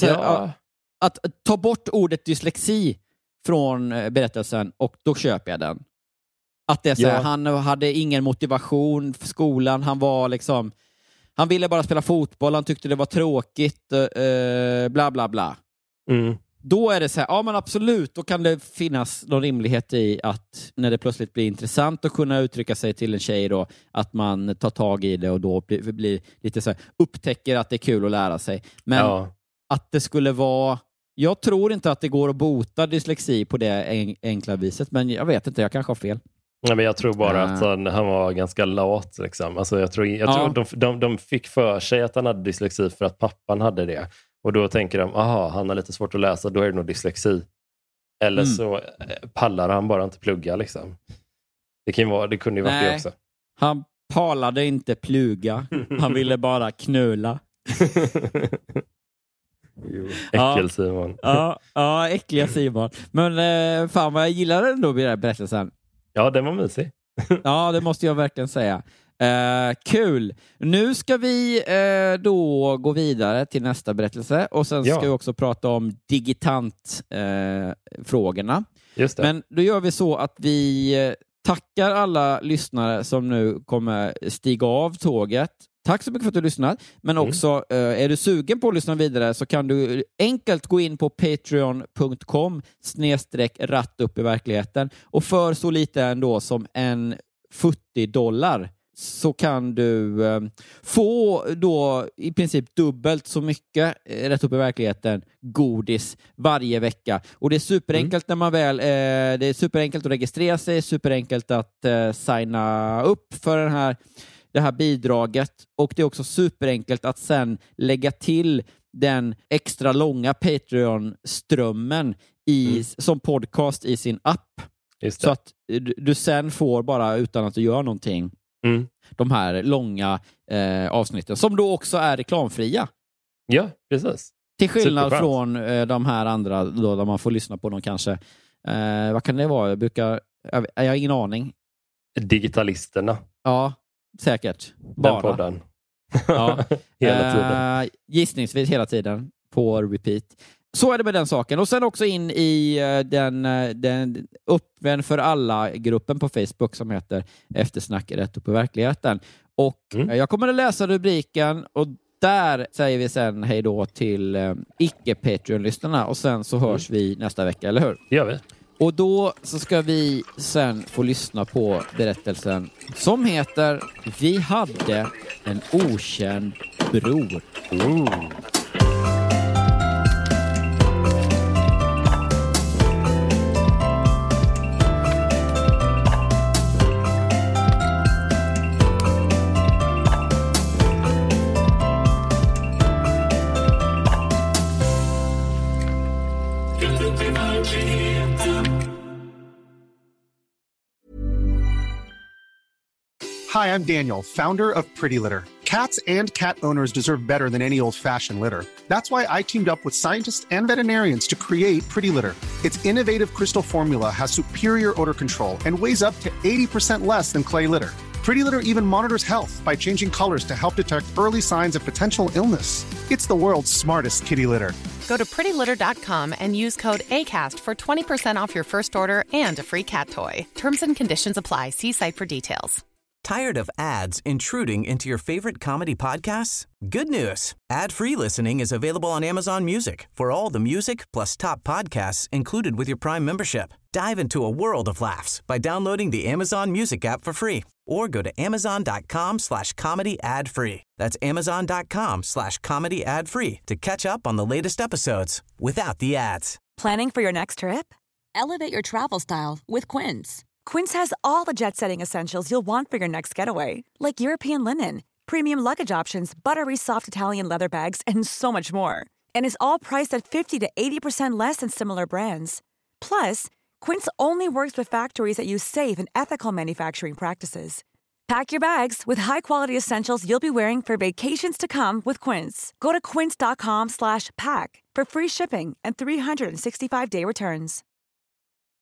Att ta bort ordet dyslexi från berättelsen, och då köper jag den. Att det är så här, han hade ingen motivation för skolan. Han var liksom, han ville bara spela fotboll. Han tyckte det var tråkigt. Bla bla bla. Då är det så här, ja men absolut, då kan det finnas någon rimlighet i att när det plötsligt blir intressant att kunna uttrycka sig till en tjej då, att man tar tag i det och då blir lite så här, upptäcker att det är kul att lära sig. Men att det skulle vara, jag tror inte att det går att bota dyslexi på det enkla viset, men jag vet inte, jag kanske har fel. Nej, men jag tror bara att han var ganska lat liksom. Alltså jag tror de fick för sig att han hade dyslexi för att pappan hade det. Och då tänker de, han har lite svårt att läsa, då är det nog dyslexi. Eller så pallar han bara inte plugga liksom. Det kunde ju varit det också. Han palade inte plugga. Han ville bara knöla. Äckel Simon. Ja, äckliga Simon. Men fan vad jag gillar den då vid den här berättelsen. Ja, den var mysig. Ja, det måste jag verkligen säga. Kul. Nu ska vi då gå vidare till nästa berättelse och sen ska vi också prata om digitant-frågorna. Just det. Men då gör vi så att vi tackar alla lyssnare som nu kommer stiga av tåget. Tack så mycket för att du lyssnar. Men också, är du sugen på att lyssna vidare så kan du enkelt gå in på patreon.com/ratt upp i verkligheten och för så lite ändå som en $40 så kan du få då i princip dubbelt så mycket rätt upp i verkligheten godis varje vecka. Och det är superenkelt när man väl det är superenkelt att registrera sig, superenkelt att signa upp för det här bidraget, och det är också superenkelt att sen lägga till den extra långa Patreon-strömmen som podcast i sin app. Just det. Så att du sen får bara utan att du gör någonting de här långa avsnitten som då också är reklamfria. Ja, precis. Till skillnad från de här andra då, där man får lyssna på dem kanske. Vad kan det vara? Jag har ingen aning. Digitalisterna. Ja, säkert. Den podden. Ja. Hela tiden. Gissningsvis hela tiden på repeat. Så är det med den saken. Och sen också in i den öppen för alla-gruppen på Facebook som heter Eftersnack rätt upp i verkligheten. Och jag kommer att läsa rubriken och där säger vi sen hej då till icke-Patreon-lyssnarna och sen så hörs vi nästa vecka, eller hur? Det gör vi. Och då så ska vi sen få lyssna på berättelsen som heter Vi hade en okänd bror. Hi, I'm Daniel, founder of Pretty Litter. Cats and cat owners deserve better than any old-fashioned litter. That's why I teamed up with scientists and veterinarians to create Pretty Litter. Its innovative crystal formula has superior odor control and weighs up to 80% less than clay litter. Pretty Litter even monitors health by changing colors to help detect early signs of potential illness. It's the world's smartest kitty litter. Go to prettylitter.com and use code ACAST for 20% off your first order and a free cat toy. Terms and conditions apply. See site for details. Tired of ads intruding into your favorite comedy podcasts? Good news. Ad-free listening is available on Amazon Music for all the music plus top podcasts included with your Prime membership. Dive into a world of laughs by downloading the Amazon Music app for free or go to amazon.com/comedy ad-free. That's amazon.com/comedy ad-free to catch up on the latest episodes without the ads. Planning for your next trip? Elevate your travel style with Quince. Quince has all the jet-setting essentials you'll want for your next getaway, like European linen, premium luggage options, buttery soft Italian leather bags, and so much more. And is all priced at 50 to 80% less than similar brands. Plus, Quince only works with factories that use safe and ethical manufacturing practices. Pack your bags with high-quality essentials you'll be wearing for vacations to come with Quince. Go to quince.com/pack for free shipping and 365-day returns.